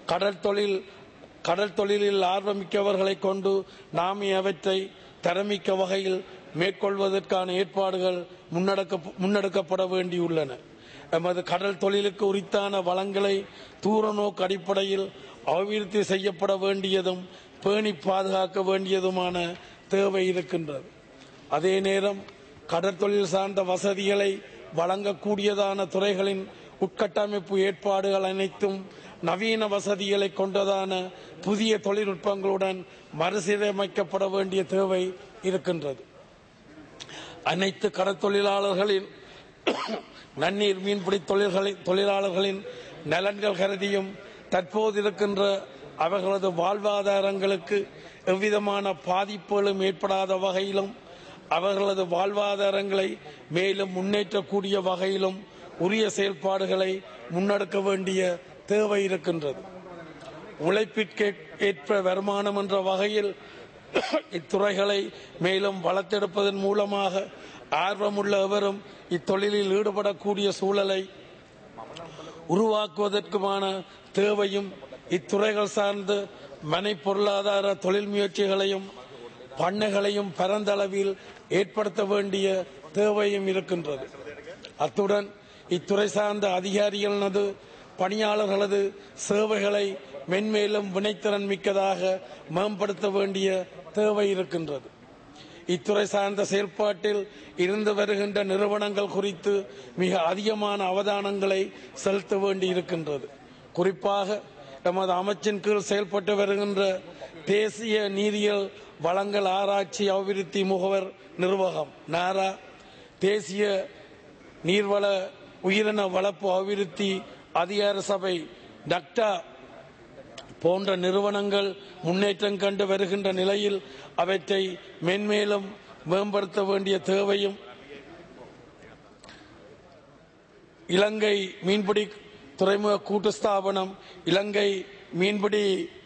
கடல் தொழிலில் ஆர்வமிக்கவர்களை கொண்டு நாம் அவற்றை தரமிக்க வகையில் மேற்கொள்வதற்கான ஏற்பாடுகள் முன்னெடுக்கப்பட வேண்டியுள்ளன. எமது கடல் தொழிலுக்கு உரித்தான வளங்களை தூர நோக்கு அடிப்படையில் அபிவிருத்தி செய்யப்பட வேண்டியதும் பேணி பாதுகாக்க வேண்டியதுமான தேவை இருக்கின்றது. அதே நேரம் கடற்தொழில் சார்ந்த வசதிகளை வழங்கக்கூடியதான துறைகளின் உட்கட்டமைப்பு ஏற்பாடுகள் அனைத்தும் நவீன வசதிகளை கொண்டதான புதிய தொழில்நுட்பங்களுடன் மறுசீரமைக்கப்பட வேண்டிய தேவை இருக்கின்றது. அனைத்து கடற்தொழிலாளர்களின் நன்னீர் மீன்பிடி தொழிலாளர்களின் நலன்கள் கருதியும் தற்போது இருக்கின்ற அவர்களது வாழ்வாதாரங்களுக்கு எவ்விதமான பாதிப்புகளும் ஏற்படாத வகையிலும் அவர்களது வாழ்வாதாரங்களை மேலும் முன்னேற்றக்கூடிய வகையிலும் உரிய செயல்பாடுகளை முன்னெடுக்க வேண்டிய தேவை இருக்கின்றது. உழைப்பிற்கு ஏற்ப வருமானம் என்ற வகையில் இத்துறைகளை மேலும் வளர்த்தெடுப்பதன் மூலமாக ஆர்வமுள்ள எவரும் இத்தொழிலில் ஈடுபடக்கூடிய சூழலை உருவாக்குவதற்குமான தேவையும் இத்துறைகள் சார்ந்த மனை பொருளாதார தொழில் முயற்சிகளையும் பண்ணைகளையும் பரந்தளவில் ஏற்படுத்த வேண்டிய தேவையும் இருக்கின்றது. அத்துடன் இத்துறை சார்ந்த அதிகாரிகளது பணியாளர்களது சேவைகளை மென்மேலும் வினைத்திறன் மிக்கதாக மேம்படுத்த வேண்டிய தேவை இருக்கின்றது. இத்துறை சார்ந்த செயல்பாட்டில் இருந்து வருகின்ற நிறுவனங்கள் குறித்து மிக அதிகமான அவதானங்களை செலுத்த வேண்டி இருக்கின்றது. குறிப்பாக எமது அமைச்சின் கீழ் செயல்பட்டு வருகின்ற தேசிய நீரியல் வளங்கள் ஆராய்ச்சி அபிவிருத்தி முகவர் நிர்வாகம் நாரா, தேசிய நீர்வள உயிரின வளர்ப்பு அபிவிருத்தி அதிகார சபை டக்டா போன்ற நிறுவனங்கள் முன்னேற்றம் கண்டு வருகின்ற நிலையில் அவற்றை மென்மேலும் மேம்படுத்த வேண்டிய தேவையும், இலங்கை மீன்பிடி துறைமுக கூட்டு ஸ்தாபனம், இலங்கை மீன்பிடி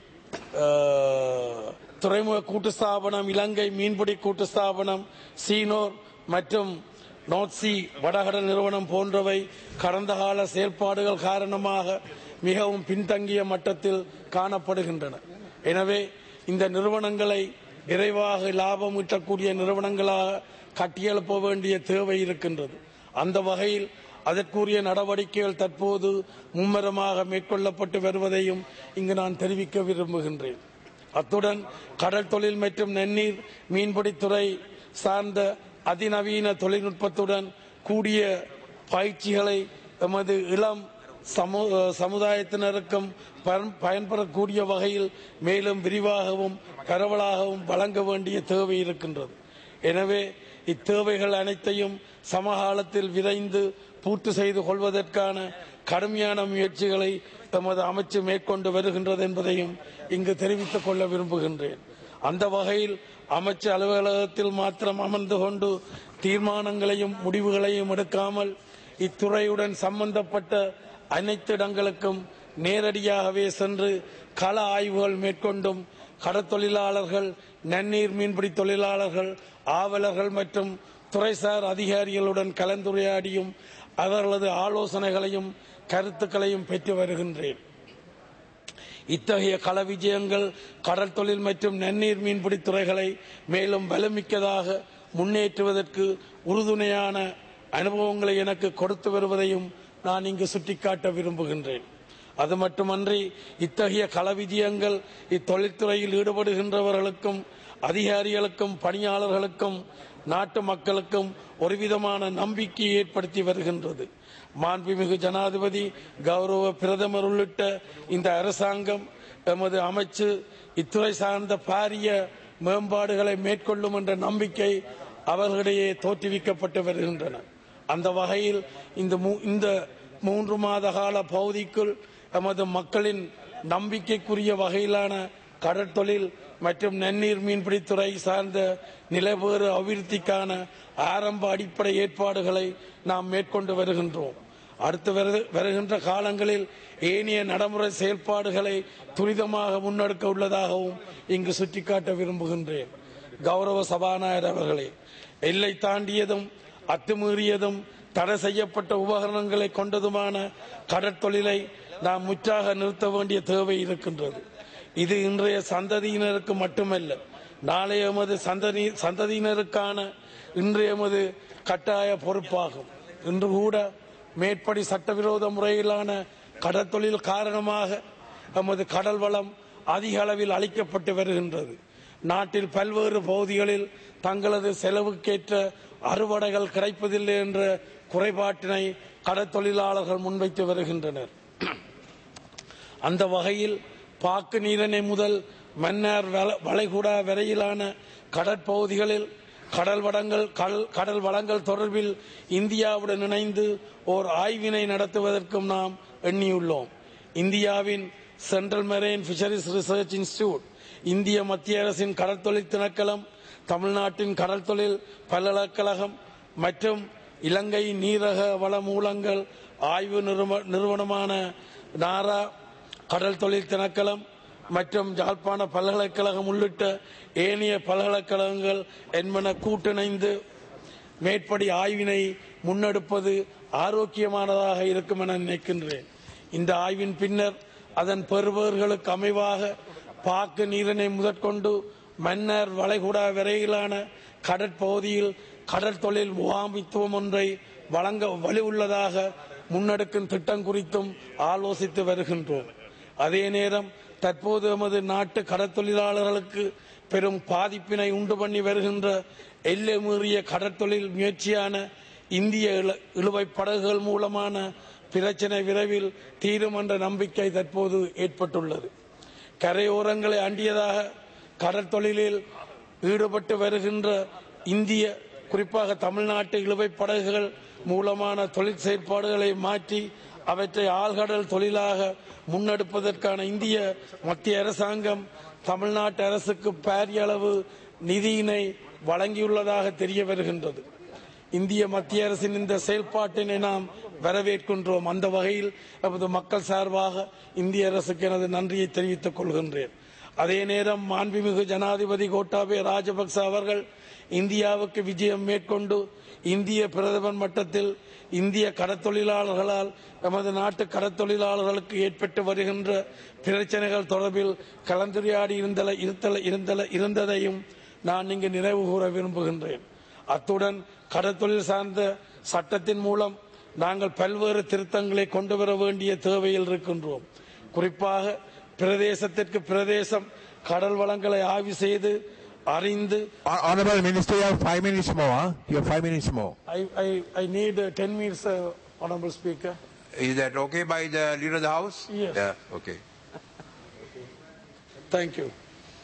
துறைமுக கூட்டு ஸ்தாபனம், இலங்கை மீன்பிடி கூட்டு ஸ்தாபனம், சீனோர் மற்றும் நோட்சி வடகடல் நிறுவனம் போன்றவை கடந்த கால செயல்பாடுகள் காரணமாக மிகவும் பின்தங்கிய மட்டத்தில் காணப்படுகின்றன. எனவே இந்த நிறுவனங்களை விரைவாக லாபம் ஈட்டக்கூடிய நிறுவனங்களாக கட்டியெழுப்ப வேண்டிய தேவை இருக்கின்றது. அந்த வகையில் அதற்குரிய நடவடிக்கைகள் தற்போது மும்முரமாக மேற்கொள்ளப்பட்டு வருவதையும் இங்கு நான் தெரிவிக்க விரும்புகின்றேன். அத்துடன் கடல் தொழில் மற்றும் நன்னீர் மீன்பிடித்துறை சார்ந்த அதிநவீன தொழில்நுட்பத்துடன் கூடிய பயிற்சிகளை எமது இளம் சமுதாயத்தினருக்கும் பயன்படக்கூடிய வகையில் மேலும் விரிவாகவும் பரவலாகவும் வழங்க வேண்டிய தேவை இருக்கின்றது. எனவே இத்தேவைகள் அனைத்தையும் சமகாலத்தில் விரைந்து பூர்த்தி செய்து கொள்வதற்கான கடுமையான முயற்சிகளை எமது அமைச்சு மேற்கொண்டு வருகின்றது என்பதையும் இங்கு தெரிவித்துக் கொள்ள விரும்புகின்றேன். அந்த வகையில் அமைச்சு அலுவலகத்தில் மாத்திரம் அமர்ந்து கொண்டு தீர்மானங்களையும் முடிவுகளையும் எடுக்காமல் இத்துறையுடன் சம்பந்தப்பட்ட அனைத்து இடங்களுக்கும் நேரடியாகவே சென்று கள ஆய்வுகள் மேற்கொண்டும் கடற்தொழிலாளர்கள், நன்னீர் மீன்பிடி தொழிலாளர்கள், ஆவலர்கள் மற்றும் துறைசார் அதிகாரிகளுடன் கலந்துரையாடியும் அவர்களது ஆலோசனைகளையும் கருத்துக்களையும் பெற்று வருகின்றேன். இத்தகைய கள விஜயங்கள் கடல் தொழில் மற்றும் நன்னீர் மீன்பிடி துறைகளை மேலும் வலுமிக்கதாக முன்னேற்றுவதற்கு உறுதுணையான அனுபவங்களை எனக்கு கொடுத்து வருவதையும் நான் இங்கு சுட்டிக்காட்ட விரும்புகின்றேன். அது மட்டுமன்றி இத்தகைய கள விஜயங்கள் இத்தொழில்துறையில் ஈடுபடுகின்றவர்களுக்கும் அதிகாரிகளுக்கும் பணியாளர்களுக்கும் நாட்டு மக்களுக்கும் ஒருவிதமான நம்பிக்கையை ஏற்படுத்தி வருகின்றது. மாண்புமிகு ஜனாதிபதி, கௌரவ பிரதமர் உள்ளிட்ட இந்த அரசாங்கம், எமது அமைச்சு இத்துறை சார்ந்த பாரிய மேம்பாடுகளை மேற்கொள்ளும் என்ற நம்பிக்கை அவர்களிடையே தோற்றுவிக்கப்பட்டு வருகின்றன. அந்த வகையில் இந்த 3 மாத கால பகுதிக்குள் எமது மக்களின் நம்பிக்கைக்குரிய வகையிலான கடற்தொழில் மற்றும் நன்னீர் மீன்பிடித்துறை சார்ந்த நிலைபெறு அபிவிருத்திக்கான ஆரம்ப அடிப்படை ஏற்பாடுகளை நாம் மேற்கொண்டு வருகின்றோம். அடுத்து வருகின்ற காலங்களில் ஏனைய நடைமுறை செயல்பாடுகளை துரிதமாக முன்னெடுக்க உள்ளதாகவும் இங்கு சுட்டிக்காட்ட விரும்புகின்றேன். கௌரவ சபாநாயகர் அவர்களே, எல்லை தாண்டியதும் அத்துமீறியதும் தடை செய்யப்பட்ட உபகரணங்களை கொண்டதுமான கடற்தொழிலை நாம் முற்றாக நிறுத்த வேண்டிய தேவை இருக்கின்றது. இது இன்றைய சந்ததியினருக்கு மட்டுமல்ல, நாளைய எமது சந்ததியினருக்கான இன்றைய எமது கட்டாய பொறுப்பாகும். இன்று கூட மேற்படி சட்டவிரோத முறையிலான கடற்தொழில் காரணமாக எமது கடல் வளம் அதிக அளவில் அளிக்கப்பட்டு வருகின்றது. நாட்டில் பல்வேறு பகுதிகளில் தங்களது செலவுக்கேற்ற அறுவடைகள் கிடைப்பதில்லை என்ற குறைபாட்டினை கடற்தொழிலாளர்கள் முன்வைத்து வருகின்றனர். அந்த வகையில் பாக்கு நீரிணை முதல் மன்னார் வளைகுடா வரையிலான கடற்பகுதிகளில் கடல் வளங்கள் தொடர்பில் இந்தியாவுடன் இணைந்து ஓர் ஆய்வினை நடத்துவதற்கும் நாம் எண்ணியுள்ளோம். இந்தியாவின் central marine fisheries research institute, இந்திய மத்திய அரசின் கடற்தொழில் திணைக்களம், தமிழ்நாட்டின் கடற்தொழில் பல்கலைக்கழகம் மற்றும் இலங்கை நீரக வள மூலங்கள் ஆய்வு நிறுவனமான நாரா, கடல் தொழில் திணைக்களம் மற்றும் யாழ்ப்பாண பல்கலைக்கழகம் உள்ளிட்ட ஏனைய பல்கலைக்கழகங்கள் என்பன கூட்டிணைந்து மேற்படி ஆய்வினை முன்னெடுப்பது ஆரோக்கியமானதாக இருக்கும் என நினைக்கின்றேன். இந்த ஆய்வின் பின்னர் அதன் பெறுபவர்களுக்கு அமைவாக பாக்கு நீரினை முதற்கொண்டு மன்னார் வளைகுடா வரையிலான கடற்பகுதியில் கடற்தொழில் முகாமித்துவம் ஒன்றை வழங்க வழி உள்ளதாக முன்னெடுக்கும் திட்டம் குறித்தும் ஆலோசித்து வருகின்றோம். அதே நேரம் தற்போது எமது நாட்டு கடற்தொழிலாளர்களுக்கு பெரும் பாதிப்பினை உண்டு பண்ணி வருகின்ற எல்லை மீறிய கடற்தொழில் முயற்சியான இந்திய இழுவை படகுகள் மூலமான பிரச்சனை விரைவில் தீரும் என்ற நம்பிக்கை தற்போது ஏற்பட்டுள்ளது. கரையோரங்களை அண்டியதாக கடற்தொழிலில் ஈடுபட்டு வருகின்ற இந்திய குறிப்பாக தமிழ்நாட்டு இழுவை படகுகள் மூலமான தொழில் செயற்பாடுகளை மாற்றி அவற்றை ஆழ்கடல் தொழிலாக முன்னெடுப்பதற்கான இந்திய மத்திய அரசாங்கம் தமிழ்நாட்டு அரசுக்கு பாரிய அளவு நிதியினை வழங்கியுள்ளதாக தெரிய வருகின்றது. இந்திய மத்திய அரசின் இந்த செயல்பாட்டினை நாம் வரவேற்கின்றோம். அந்த வகையில் நமது மக்கள் சார்பாக இந்திய அரசுக்கு எனது நன்றியை தெரிவித்துக் கொள்கின்றேன். அதே நேரம் மாண்புமிகு ஜனாதிபதி கோட்டாபய ராஜபக்ச அவர்கள் இந்தியாவுக்கு விஜயம் மேற்கொண்டு இந்திய பிரதமர் மட்டத்தில் இந்திய கடற்தொழிலாளர்களால் நமது நாட்டு கடற்தொழிலாளர்களுக்கு ஏற்பட்டு வருகின்ற பிரச்சனைகள் தொடர்பில் கலந்துரையாடி இருந்ததையும் நான் இங்கு நினைவு கூற விரும்புகின்றேன். அத்துடன் கடற்தொழில் சார்ந்த சட்டத்தின் மூலம் நாங்கள் பல்வேறு திருத்தங்களை கொண்டு வர வேண்டிய தேவையில் இருக்கின்றோம். குறிப்பாக பிரதேசத்திற்கு பிரதேசம் கடல் வளங்களை ஆய்வு செய்து அறிந்து. Honorable Minister, you have 5 minutes more. Huh? You have 5 minutes more. I need 10 minutes, Honorable Speaker. Is that okay by the leader of the House? Yes. Yeah, okay. Thank you.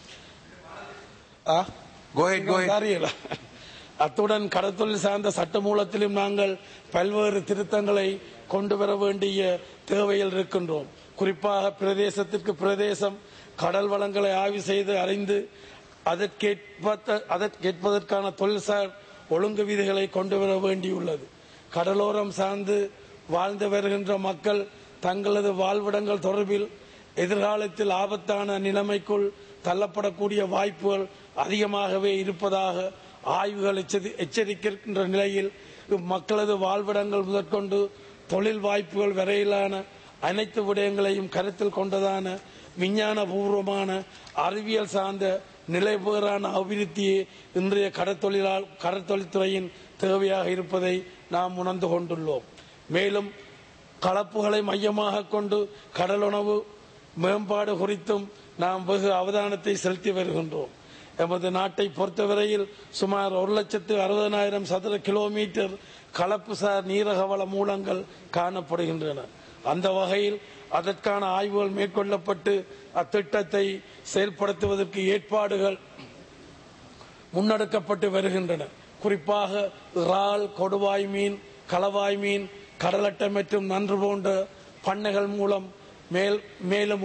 Go ahead. அத்துடன் கடற்தொழில் சார்ந்த சட்ட மூலத்திலும் நாங்கள் பல்வேறு திருத்தங்களை கொண்டு வர வேண்டிய தேவையில் இருக்கின்றோம். குறிப்பாக பிரதேசத்திற்கு பிரதேசம் கடல் வளங்களை ஆய்வு செய்து அறிந்து அதற்கேற்பதற்கான தொழில்சார் ஒழுங்கு விதிகளை கொண்டு வர வேண்டியுள்ளது. கடலோரம் சார்ந்து வாழ்ந்து வருகின்ற மக்கள் தங்களது வாழ்விடங்கள் தொடர்பில் எதிர்காலத்தில் ஆபத்தான நிலைமைக்குள் தள்ளப்படக்கூடிய வாய்ப்புகள் அதிகமாகவே இருப்பதாக ஆய்வுகள் எச்சரிக்கின்ற நிலையில் மக்களது வாழ்விடங்கள் முதற்கொண்டு தொழில் வாய்ப்புகள் வரையிலான அனைத்து விடயங்களையும் கருத்தில் கொண்டதான விஞ்ஞான பூர்வமான அறிவியல் சார்ந்த நிலைபெறான அபிவிருத்தியே இன்றைய கடற்தொழில்துறையின் தேவையாக இருப்பதை நாம் உணர்ந்து கொண்டுள்ளோம். மேலும் கலப்புகளை மையமாக கொண்டு கடலுணவு மேம்பாடு குறித்தும் நாம் வெகு அவதானத்தை செலுத்தி வருகின்றோம். எமது நாட்டை பொறுத்தவரையில் சுமார் 1,60,000 சதுர கிலோமீட்டர் கலப்புசார் நீரகவள மூலங்கள் காணப்படுகின்றன. அந்த வகையில் அதற்கான ஆய்வுகள் மேற்கொள்ளப்பட்டு அத்திட்டத்தை செயல்படுத்துவதற்கு ஏற்பாடுகள் முன்னெடுக்கப்பட்டு வருகின்றன. குறிப்பாக இறால், கொடுவாய் மீன், களவாய் மீன், கடலட்டை மற்றும் நன்று போன்ற பண்ணைகள் மூலம் மேலும்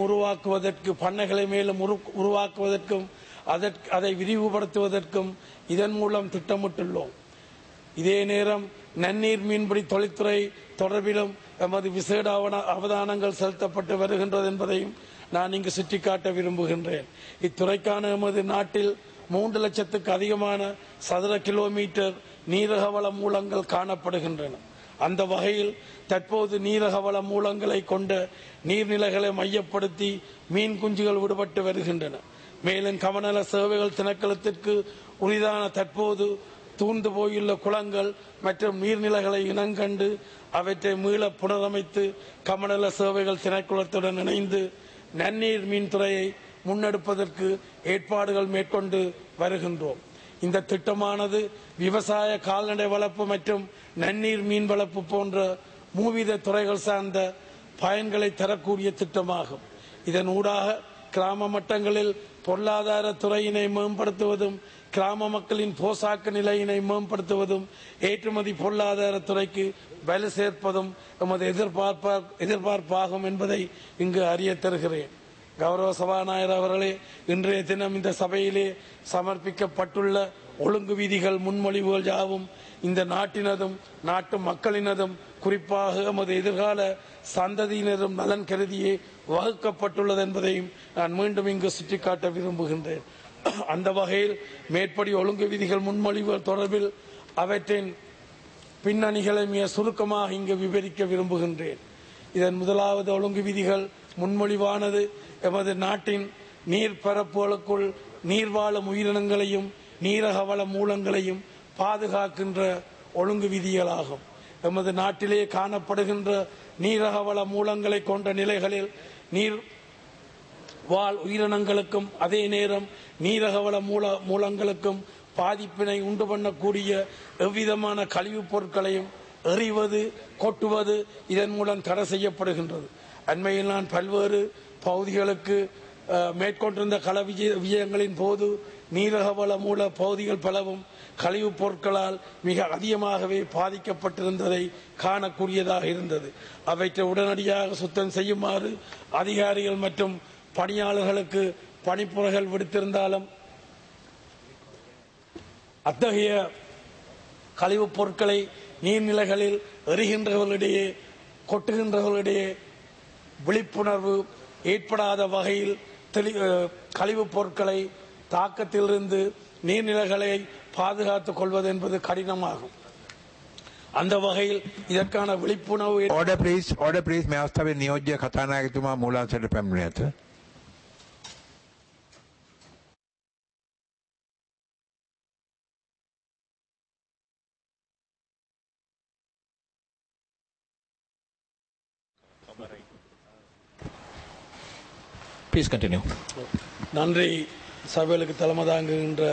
உருவாக்குவதற்கும் அதை விரிவுபடுத்துவதற்கும் இதன் மூலம் திட்டமிட்டுள்ளோம். இதே நேரம் நன்னீர் மீன்பிடி தொழில்துறை தொடர்பிலும் எமது விசேட அவதானங்கள் செலுத்தப்பட்டு வருகின்றது என்பதையும் நான் இங்கு சுட்டிக்காட்ட விரும்புகின்றேன். இத்துறைக்கான எமது நாட்டில் 3 லட்சத்துக்கு அதிகமான சதுர கிலோமீட்டர் நீரகவள மூலங்கள் காணப்படுகின்றன. அந்த வகையில் தற்போது நீரகவள மூலங்களை கொண்ட நீர்நிலைகளை மையப்படுத்தி மீன் குஞ்சுகள் விடுபட்டு வருகின்றன. மேலும் கமநல சேவைகள் திணைக்களத்திற்கு உரிதான தற்போது தூர்ந்து போயுள்ள குளங்கள் மற்றும் நீர்நிலைகளை இனங்கண்டு அவற்றை மீள புனரமைத்து கமநல சேவைகள் திணைக்களத்துடன் இணைந்து நன்னீர் மீன்துறையை முன்னெடுப்பதற்கு ஏற்பாடுகள் மேற்கொண்டு வருகின்றோம். இந்த திட்டமானது விவசாய, கால்நடை வளர்ப்பு மற்றும் நன்னீர் மீன் வளர்ப்பு போன்ற மூவித துறைகள் சார்ந்த பயன்களை தரக்கூடிய திட்டமாகும். இதன் ஊடாக கிராம மட்டங்களில் பொருளாதார துறையினை மேம்படுத்துவதும், கிராம மக்களின் போசாக்கு நிலையினை மேம்படுத்துவதும், ஏற்றுமதி பொருளாதார துறைக்கு வலு சேர்ப்பதும் எமது எதிர்பார்ப்பாகும் என்பதை இங்கு அறிய தருகிறேன். கௌரவ சபாநாயகர் அவர்களே, இன்றைய தினம் இந்த சபையிலே சமர்ப்பிக்கப்பட்டுள்ள ஒழுங்கு விதிகள், முன்மொழிவுகள் யாவும் இந்த நாட்டினதும் நாட்டு மக்களினதும் குறிப்பாக எமது எதிர்கால சந்ததியினரும் நலன் கருதியே வகுக்கப்பட்டுள்ளது என்பதையும் நான் மீண்டும் இங்கு சுட்டிக்காட்ட விரும்புகின்றேன். அந்த வகையில் மேற்படி ஒழுங்கு விதிகள், முன்மொழிவுகள் தொடர்பில் அவற்றின் பின்னணிகளை மிக சுருக்கமாக இங்கு விவரிக்க விரும்புகின்றேன். இதன் முதலாவது ஒழுங்கு விதிகள் முன்மொழிவானது எமது நாட்டின் நீர்ப்பரப்புகளுக்குள் நீர்வாழும் உயிரினங்களையும் நீரகவள மூலங்களையும் பாதுகாக்கின்ற ஒழுங்கு விதிகளாகும். எமது நாட்டிலே காணப்படுகின்ற நீரகவள மூலங்களை கொண்ட நிலைகளில் நீர் வாழ் உயிரினங்களுக்கும் அதே நேரம் நீரகவள மூலங்களுக்கும் பாதிப்பினை உண்டு பண்ணக்கூடிய எவ்விதமான கழிவுப் பொருட்களையும் எறிவது கொட்டுவது இதன் மூலம் தடை செய்யப்படுகின்றது. அண்மையில் நான் பல்வேறு பகுதிகளுக்கு மேற்கொண்டிருந்த கள விஜயங்களின் போது நீரகவள மூல பகுதிகள் பலவும் கழிவுப் பொருட்களால் மிக அதிகமாகவே பாதிக்கப்பட்டிருந்ததை காணக்கூடியதாக இருந்தது. அவற்றை உடனடியாக சுத்தம் செய்யுமாறு அதிகாரிகள் மற்றும் பணியாளர்களுக்கு பணிப்புரைகள் விடுத்திருந்தாலும் அத்தகைய கழிவுப் பொருட்களை நீர்நிலைகளில் எறிகின்றவர்களிடையே கொட்டுகின்றவர்களிடையே விழிப்புணர்வு ஏற்படாத வகையில் கழிவுப் பொருட்களை தாக்கத்திலிருந்து நீர்நிலைகளை பாதுகாத்துக் கொள்வது என்பது கடினமாகும். அந்த வகையில் இதற்கான விழிப்புணர்வு Order please මේ අවස්ථාවේ නියෝජ්‍ය කතානායකතුමා මූලාංශයට පැමිණ ඇත. Please continue. நன்றி. சபைகளுக்கு தலைமை தாங்குகின்ற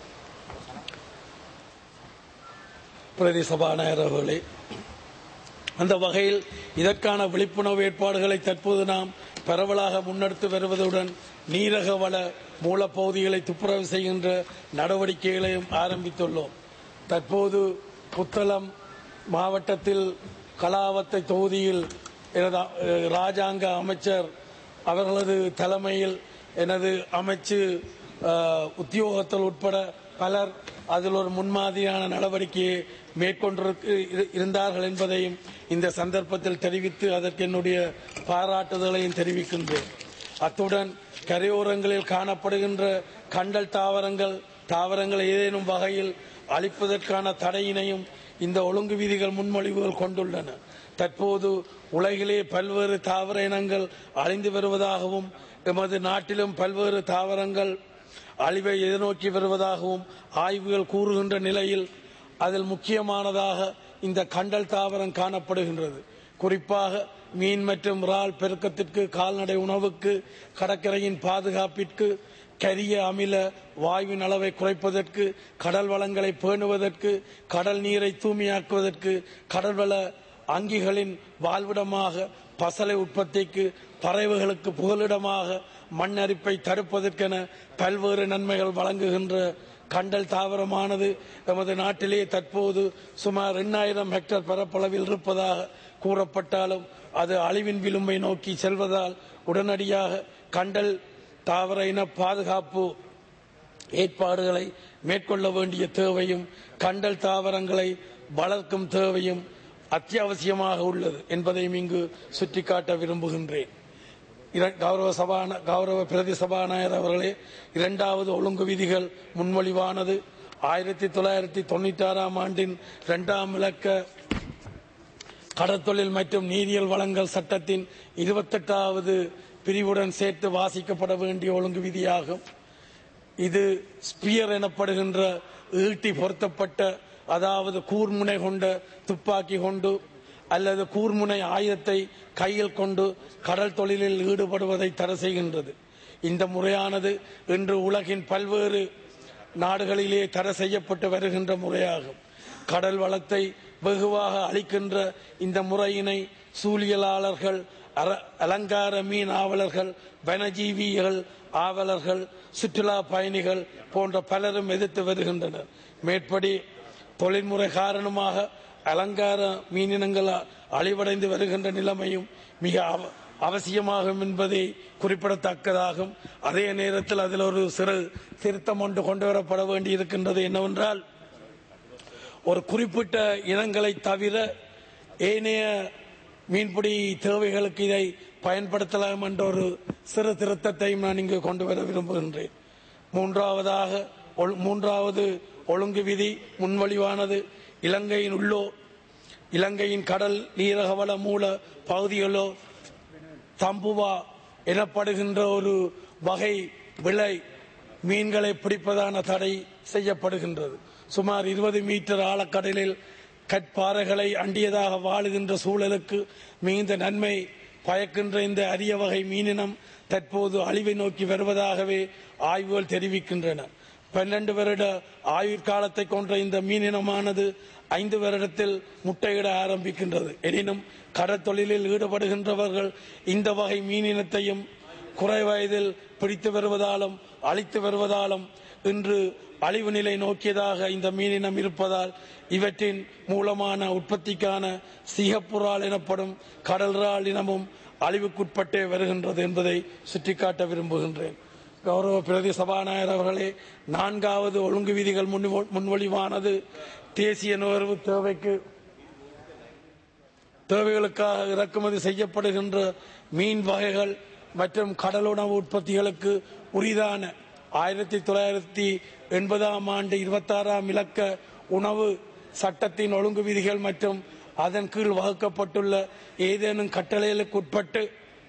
பிரதி சபாநாயகர் அவர்களே, அந்த வகையில் இதற்கான விழிப்புணர்வு ஏற்பாடுகளை தற்போது நாம் பரவலாக முன்னெடுத்து வருவதுடன் நீரகவள மூலப்பகுதிகளை துப்புரவு செய்கின்ற நடவடிக்கைகளையும் ஆரம்பித்துள்ளோம். தற்போது புத்தளம் மாவட்டத்தில் கலாவத்தை தொகுதியில் ராஜாங்க அமைச்சர் அவர்களது தலைமையில் எனது அமைச்சு உத்தியோகத்தில் உட்பட பலர் அதில் ஒரு முன்மாதிரியான நடவடிக்கையை மேற்கொண்டிருந்தார்கள் என்பதையும் இந்த சந்தர்ப்பத்தில் தெரிவித்து அதற்கு என்னுடைய பாராட்டுதலையும் தெரிவிக்கின்றேன். அத்துடன் கரையோரங்களில் காணப்படுகின்ற கண்டல் தாவரங்கள் ஏதேனும் வகையில் அழிப்பதற்கான தடையினையும் இந்த ஒழுங்கு விதிகள் முன்மொழிவுகள் கொண்டுள்ளன. தற்போது உலகிலே பல்வேறு தாவர இனங்கள் அழிந்து வருவதாகவும் எமது நாட்டிலும் பல்வேறு தாவரங்கள் அழிவை எதிர்நோக்கி வருவதாகவும் ஆய்வுகள் கூறுகின்ற நிலையில் அதில் முக்கியமானதாக இந்த கண்டல் தாவரம் காணப்படுகின்றது. குறிப்பாக மீன் மற்றும் இறால் பெருக்கத்திற்கு, கால்நடை உணவுக்கு, கடற்கரையின் பாதுகாப்பிற்கு, கரிய அமில வாயுவின் அளவை குறைப்பதற்கு, கடல் வளங்களை பேணுவதற்கு, கடல் நீரை தூய்மையாக்குவதற்கு, கடல்வள அங்கிகளின் வாழ்விடமாக, பசலை உற்பத்திக்கு, பறவைகளுக்கு புகலிடமாக, மண் அரிப்பை தடுப்பதற்கென பல்வேறு நன்மைகள் வழங்குகின்ற கண்டல் தாவரமானது எமது நாட்டிலே தற்போது சுமார் 2000 ஹெக்டேர் பரப்பளவில் இருப்பதாக கூறப்பட்டாலும் அது அழிவின் விளிம்பை நோக்கி செல்வதால் உடனடியாக கண்டல் தாவர இன பாதுகாப்பு ஏற்பாடுகளை மேற்கொள்ள வேண்டிய தேவையும் கண்டல் தாவரங்களை வளர்க்கும் தேவையும் அத்தியாவசியமாக உள்ளது என்பதையும் இங்கு சுட்டிக்காட்ட விரும்புகின்றேன். கௌரவ பிரதி சபாநாயகர் அவர்களே, இரண்டாவது ஒழுங்கு விதிகள் முன்மொழிவானது 1996 ஆண்டின் 2ஆம் இலக்க கடற்தொழில் மற்றும் நீரியல் வளங்கள் சட்டத்தின் 28வது பிரிவுடன் சேர்த்து வாசிக்கப்பட வேண்டிய ஒழுங்கு விதியாகும். இது ஸ்பியர் எனப்படுகின்ற ஈட்டி பொருத்தப்பட்ட, அதாவது கூர்முனை கொண்ட துப்பாக்கி கொண்டு அல்லது கூர்முனை ஆயுதத்தை கையில் கொண்டு கடல் தொழிலில் ஈடுபடுவதை தடை செய்கின்றது. இந்த முறையானது இன்று உலகின் பல்வேறு நாடுகளிலே தடை செய்யப்பட்டு வருகின்ற முறையாகும். கடல் வளத்தை வெகுவாக அளிக்கின்ற இந்த முறையினை சூழியலாளர்கள், அலங்கார மீன் ஆவலர்கள், வனஜீவிகள் ஆவலர்கள், சுற்றுலா பயணிகள் போன்ற பலரும் எதிர்த்து வருகின்றனர். மேற்படி தொழில்முறை காரணமாக அலங்கார மீனினங்கள் அழிவடைந்து வருகின்ற நிலைமையும் மிக அவசியமாகும் என்பதை குறிப்பிடத்தக்கதாகும். அதே நேரத்தில் அதில் ஒரு சிறு திருத்தம் ஒன்று கொண்டு வரப்பட வேண்டியிருக்கின்றது. என்னவென்றால், ஒரு குறிப்பிட்ட இனங்களை தவிர ஏனைய மீன்பிடி தேவைகளுக்கு இதை பயன்படுத்தலாம் என்ற ஒரு சிறு திருத்தத்தையும் நான் இங்கு கொண்டு வர விரும்புகின்றேன். மூன்றாவது ஒழுங்கு விதி முன்மொழிவானது இலங்கையின் கடல் நீரகவள மூல பகுதிகளோ தம்புவா எனப்படுகின்ற ஒரு வகை விளை மீன்களை பிடிப்பதான தடை செய்யப்படுகின்றது. சுமார் 20 மீட்டர் ஆழக்கடலில் கற்பாறைகளை அண்டியதாக வாழுகின்ற சூழலுக்கு மிகுந்த நன்மை பயக்கின்ற இந்த அரிய வகை மீனினம் தற்போது அழிவை நோக்கி வருவதாகவே ஆய்வுகள் தெரிவிக்கின்றன. 12 வருட ஆயுட்காலத்தை கொண்ட இந்த மீனினமானது 5 வருடத்தில் முட்டையிட ஆரம்பிக்கின்றது. எனினும் கடற்தொழிலில் ஈடுபடுகின்றவர்கள் இந்த வகை மீனினத்தையும் குறை வயதில் பிடித்து வருவதாலும் அழித்து வருவதாலும் இன்று அழிவு நிலை நோக்கியதாக இந்த மீனினம் இருப்பதால் இவற்றின் மூலமான உற்பத்திக்கான சிகப்புறால் எனப்படும் கடல்றால் இனமும் அழிவுக்குட்பட்டே வருகின்றது என்பதை சுட்டிக்காட்ட விரும்புகின்றேன். கௌரவ பிரதி சபாநாயகர் அவர்களே, 4வது ஒழுங்கு விதிகள் முன்மொழிவானது தேசிய நுகர்வு தேவைகளுக்காக இறக்குமதி செய்யப்படுகின்ற மீன் வகைகள் மற்றும் கடலுணவு உற்பத்திகளுக்கு உரிதான 1980ஆம் ஆண்டு 26ஆம் இலக்க உணவு சட்டத்தின் ஒழுங்கு விதிகள் மற்றும் அதன் கீழ் வகுக்கப்பட்டுள்ள ஏதேனும் கட்டளைகளுக்கு உட்பட்டு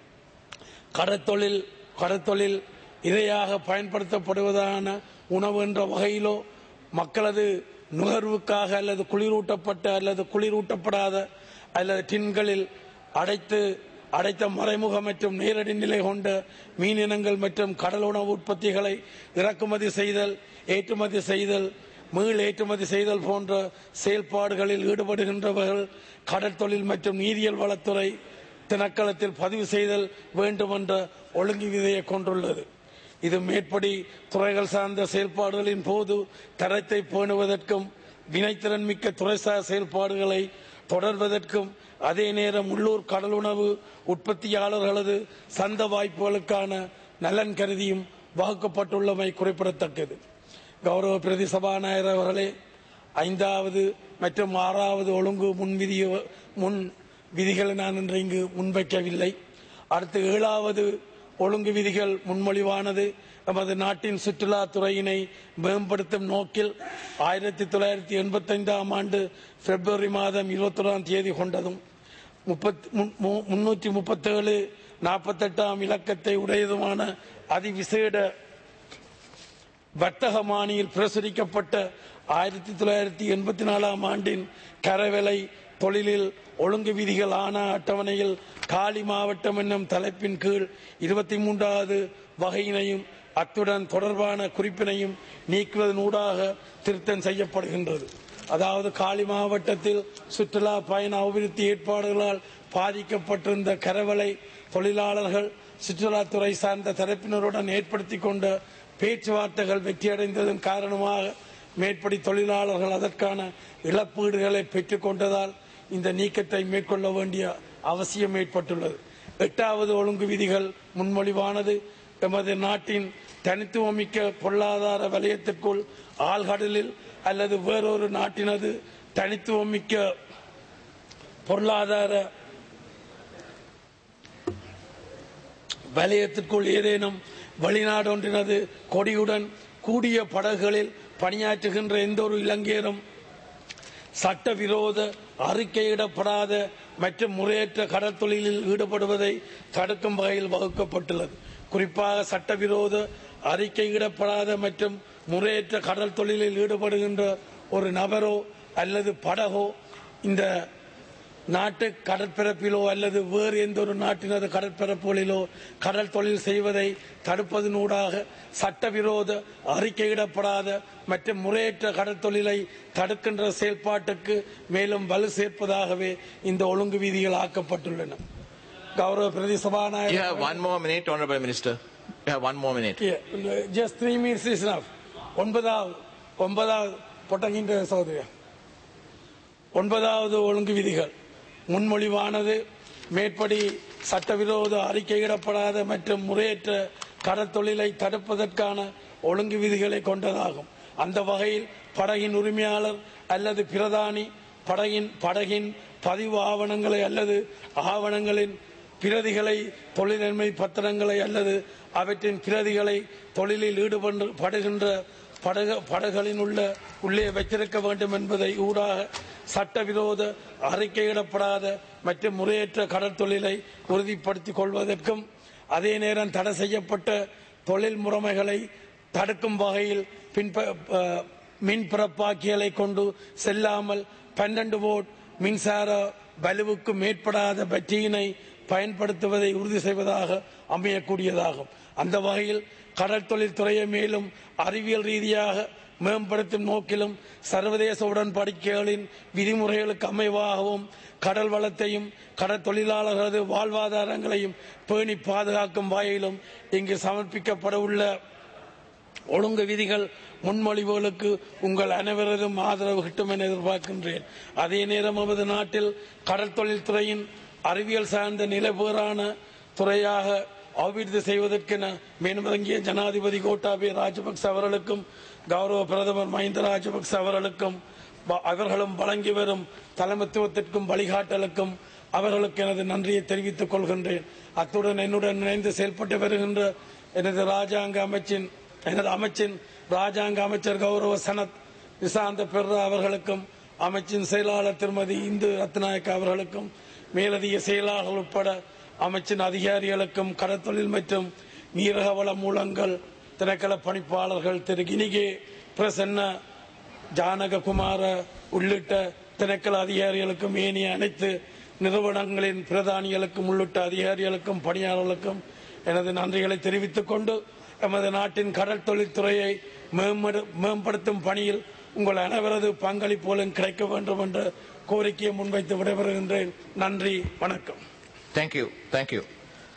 கடற்தொழில் இரையாக பயன்படுத்தப்படுவதான உணவு என்ற வகையிலோ மக்களது நுகர்வுக்காக அல்லது குளிரூட்டப்பட்ட அல்லது குளிரூட்டப்படாத அல்லது டின்களில் அடைத்த மறைமுக மற்றும் நேரடி நிலை கொண்ட மீனினங்கள் மற்றும் கடல் உணவு உற்பத்திகளை இறக்குமதி செய்தல், ஏற்றுமதி செய்தல், மீள் ஏற்றுமதி செய்தல் போன்ற செயல்பாடுகளில் ஈடுபடுகின்றவர்கள் கடற்தொழில் மற்றும் நீரியல் வளத்துறை திணைக்களத்தில் பதிவு செய்தல் வேண்டும் என்ற ஒழுங்கு விதியை கொண்டுள்ளது. இது மேற்படி துறைகள் சார்ந்த செயல்பாடுகளின் போது தரத்தை பேணுவதற்கும் வினைத்திறன் மிக்க துறைசார் செயல்பாடுகளை தொடர்வதற்கும் அதே நேரம் உள்ளூர் கடலுணவு உற்பத்தியாளர்களது சந்த வாய்ப்புகளுக்கான நலன் கருதியும் வகுக்கப்பட்டுள்ளமை குறிப்பிடத்தக்கது. கௌரவ பிரதி சபாநாயகர் அவர்களே, 5வது மற்றும் 6வது ஒழுங்கு முன் விதிகளை நான் இன்று இங்கு முன்வைக்கவில்லை. அடுத்து 7வது ஒழுங்கு விதிகள் முன்மொழிவானது நமது நாட்டின் சுற்றுலாத்துறையினை மேம்படுத்தும் நோக்கில் 1985ஆம் ஆண்டு பிப்ரவரி மாதம் 21ஆம் தேதி கொண்டதும் 337/48ஆம் இலக்கத்தை உடையதுமான அதிவிசேட வர்த்தகமானியில் பிரசுரிக்கப்பட்ட 1984ஆம் ஆண்டின் கரவேலை தொழிலில் ஒழுங்கு விதிகள் ஆன அட்டவணையில் காலி மாவட்டம் என்னும் தலைப்பின் கீழ் 23வது வகையினையும் அத்துடன் தொடர்பான குறிப்பினையும் நீக்குவதனூடாக திருத்தம் செய்யப்படுகின்றது. அதாவது காலி மாவட்டத்தில் சுற்றுலா பயண அபிவிருத்தி ஏற்பாடுகளால் பாதிக்கப்பட்டிருந்த கரவலை தொழிலாளர்கள் சுற்றுலாத்துறை சார்ந்த தரப்பினருடன் ஏற்படுத்திக் கொண்ட பேச்சுவார்த்தைகள் வெற்றியடைந்ததன் காரணமாக மேற்படி தொழிலாளர்கள் அதற்கான இழப்பீடுகளை பெற்றுக் கொண்டதால் இந்த நீக்கத்தை மேற்கொள்ள வேண்டிய அவசியம் ஏற்பட்டுள்ளது. 8வது ஒழுங்கு விதிகள் முன்மொழிவானது எமது நாட்டின் தனித்துவமிக்க பொருளாதார வலயத்திற்குள் ஆழ்கடலில் அல்லது வேறொரு நாட்டினது தனித்துவமிக்க பொருளாதார வலயத்திற்குள் ஏதேனும் வெளிநாடொன்றினது கொடியுடன் கூடிய படகுகளில் பணியாற்றுகின்ற எந்த ஒரு இலங்கையரும் சட்டவிரோத அறிக்கையிடப்படாத மற்றும் முறையற்ற கடற்தொழிலில் ஈடுபடுவதை தடுக்கும் வகையில் வகுக்கப்பட்டுள்ளது. குறிப்பாக சட்டவிரோத அறிக்கையிடப்படாத மற்றும் முறையற்ற கடல் தொழிலில் ஈடுபடுகின்ற ஒரு நபரோ அல்லது படகோ இந்த நாட்டு கடற்பரப்பிலோ அல்லது வேறு எந்த ஒரு நாட்டினது கடற்பரப்புகளிலோ கடல் தொழில் செய்வதை தடுப்பதனூடாக சட்டவிரோத அறிக்கையிடப்படாத மற்றும் முறையற்ற கடற்தொழிலை தடுக்கின்ற செயல்பாட்டுக்கு மேலும் வலு சேர்ப்பதாகவே இந்த ஒழுங்கு விதிகள் ஆக்கப்பட்டுள்ளன. கௌரவ பிரதி சபாநாயகர், You have 1 more minute, Honorable Minister. You have 1 more minute. Just 3 minutes is enough. 9வது பொட்டகின்ற சகோதரியா, 9வது ஒழுங்கு விதிகள் முன்மொழிவானது மேற்படி சட்டவிரோத அறிக்கையிடப்படாத மற்றும் முறையற்ற கடற்தொழிலை தடுப்பதற்கான ஒழுங்கு விதிகளை கொண்டதாகும். அந்த வகையில் படகின் உரிமையாளர் அல்லது பிரதானி படகின் பதிவு ஆவணங்களை அல்லது ஆவணங்களின் பிரதிகளை, தொழிலன்மை பத்திரங்களை அல்லது அவற்றின் பிரதிகளை தொழிலில் ஈடுபடுகின்ற படகுகளின் உள்ளே வைத்திருக்க வேண்டும் என்பதை ஊடாக சட்டவிரோத அறிக்கையிடப்படாத மற்றும் முறையற்ற கடற்தொழிலை உறுதிப்படுத்திக் கொள்வதற்கும் அதே நேரம் தடை செய்யப்பட்ட தொழில் முறைமைகளை தடுக்கும் வகையில் மின்பிறப்பாக்கிகளை கொண்டு செல்லாமல் 12 வோல்ட் மின்சார வலுவுக்கு மேற்படாத பேட்டரியினை பயன்படுத்துவதை உறுதி செய்வதாக அமையக்கூடியதாகும். அந்த வகையில் கடல் தொழில் துறையை மேலும் அறிவியல் ரீதியாக மேம்படுத்தும் நோக்கிலும் சர்வதேச உடன்படிக்கைகளின் விதிமுறைகளுக்கு அமைவாகவும் கடல் வளத்தையும் கடல் தொழிலாளர்களது வாழ்வாதாரங்களையும் பேணி பாதுகாக்கும் வகையிலும் இங்கு சமர்ப்பிக்கப்பட உள்ள ஒழுங்கு விதிகள் முன்மொழிவுகளுக்கு உங்கள் அனைவரதும் ஆதரவு கிட்டும் என எதிர்பார்க்கின்றேன். அதே நேரம் நமது நாட்டில் கடல் தொழில் துறையின் அறிவியல் சார்ந்த நிலைபேறான துறையாக அபிவிருத்தி செய்வதற்கென மேன்மதங்கிய ஜனாதிபதி கோட்டாபய ராஜபக்ச அவர்களுக்கும் கௌரவ பிரதமர் மஹிந்த ராஜபக்ச அவர்களும் வழங்கி வரும் தலைமைத்துவத்திற்கும் வழிகாட்டலுக்கும் அவர்களுக்கு எனது நன்றியை தெரிவித்துக் கொள்கின்றேன். அத்துடன் என்னுடன் இணைந்து செயல்பட்டு வருகின்ற எனது அமைச்சின் ராஜாங்க அமைச்சர் கௌரவ சனத் நிசாந்த பெர்ரா அவர்களுக்கும் அமைச்சின் செயலாளர் திருமதி இந்து ரத்நாயக்க அவர்களுக்கும் மேலதிக செயலாளர்கள் உட்பட அமைச்சின் அதிகாரிகளுக்கும் கடற்தொழில் மற்றும் நீரக வள மூலங்கள் திணைக்கள பணிப்பாளர்கள் திரு கினிகே பிரசன்ன ஜானககுமார உள்ளிட்ட திணைக்கள அதிகாரிகளுக்கும் ஏனைய அனைத்து நிறுவனங்களின் பிரதானிகளுக்கும் உள்ளிட்ட அதிகாரிகளுக்கும் பணியாளர்களுக்கும் எனது நன்றிகளை தெரிவித்துக் கொண்டு எமது நாட்டின் கடல் தொழில்துறையை மேம்படுத்தும் பணியில் உங்கள் அனைவரது பங்களிப்புகளும் கிடைக்க வேண்டும் என்ற கோரிக்கையை முன்வைத்து விடைபெறுகின்றேன். நன்றி, வணக்கம். Thank you.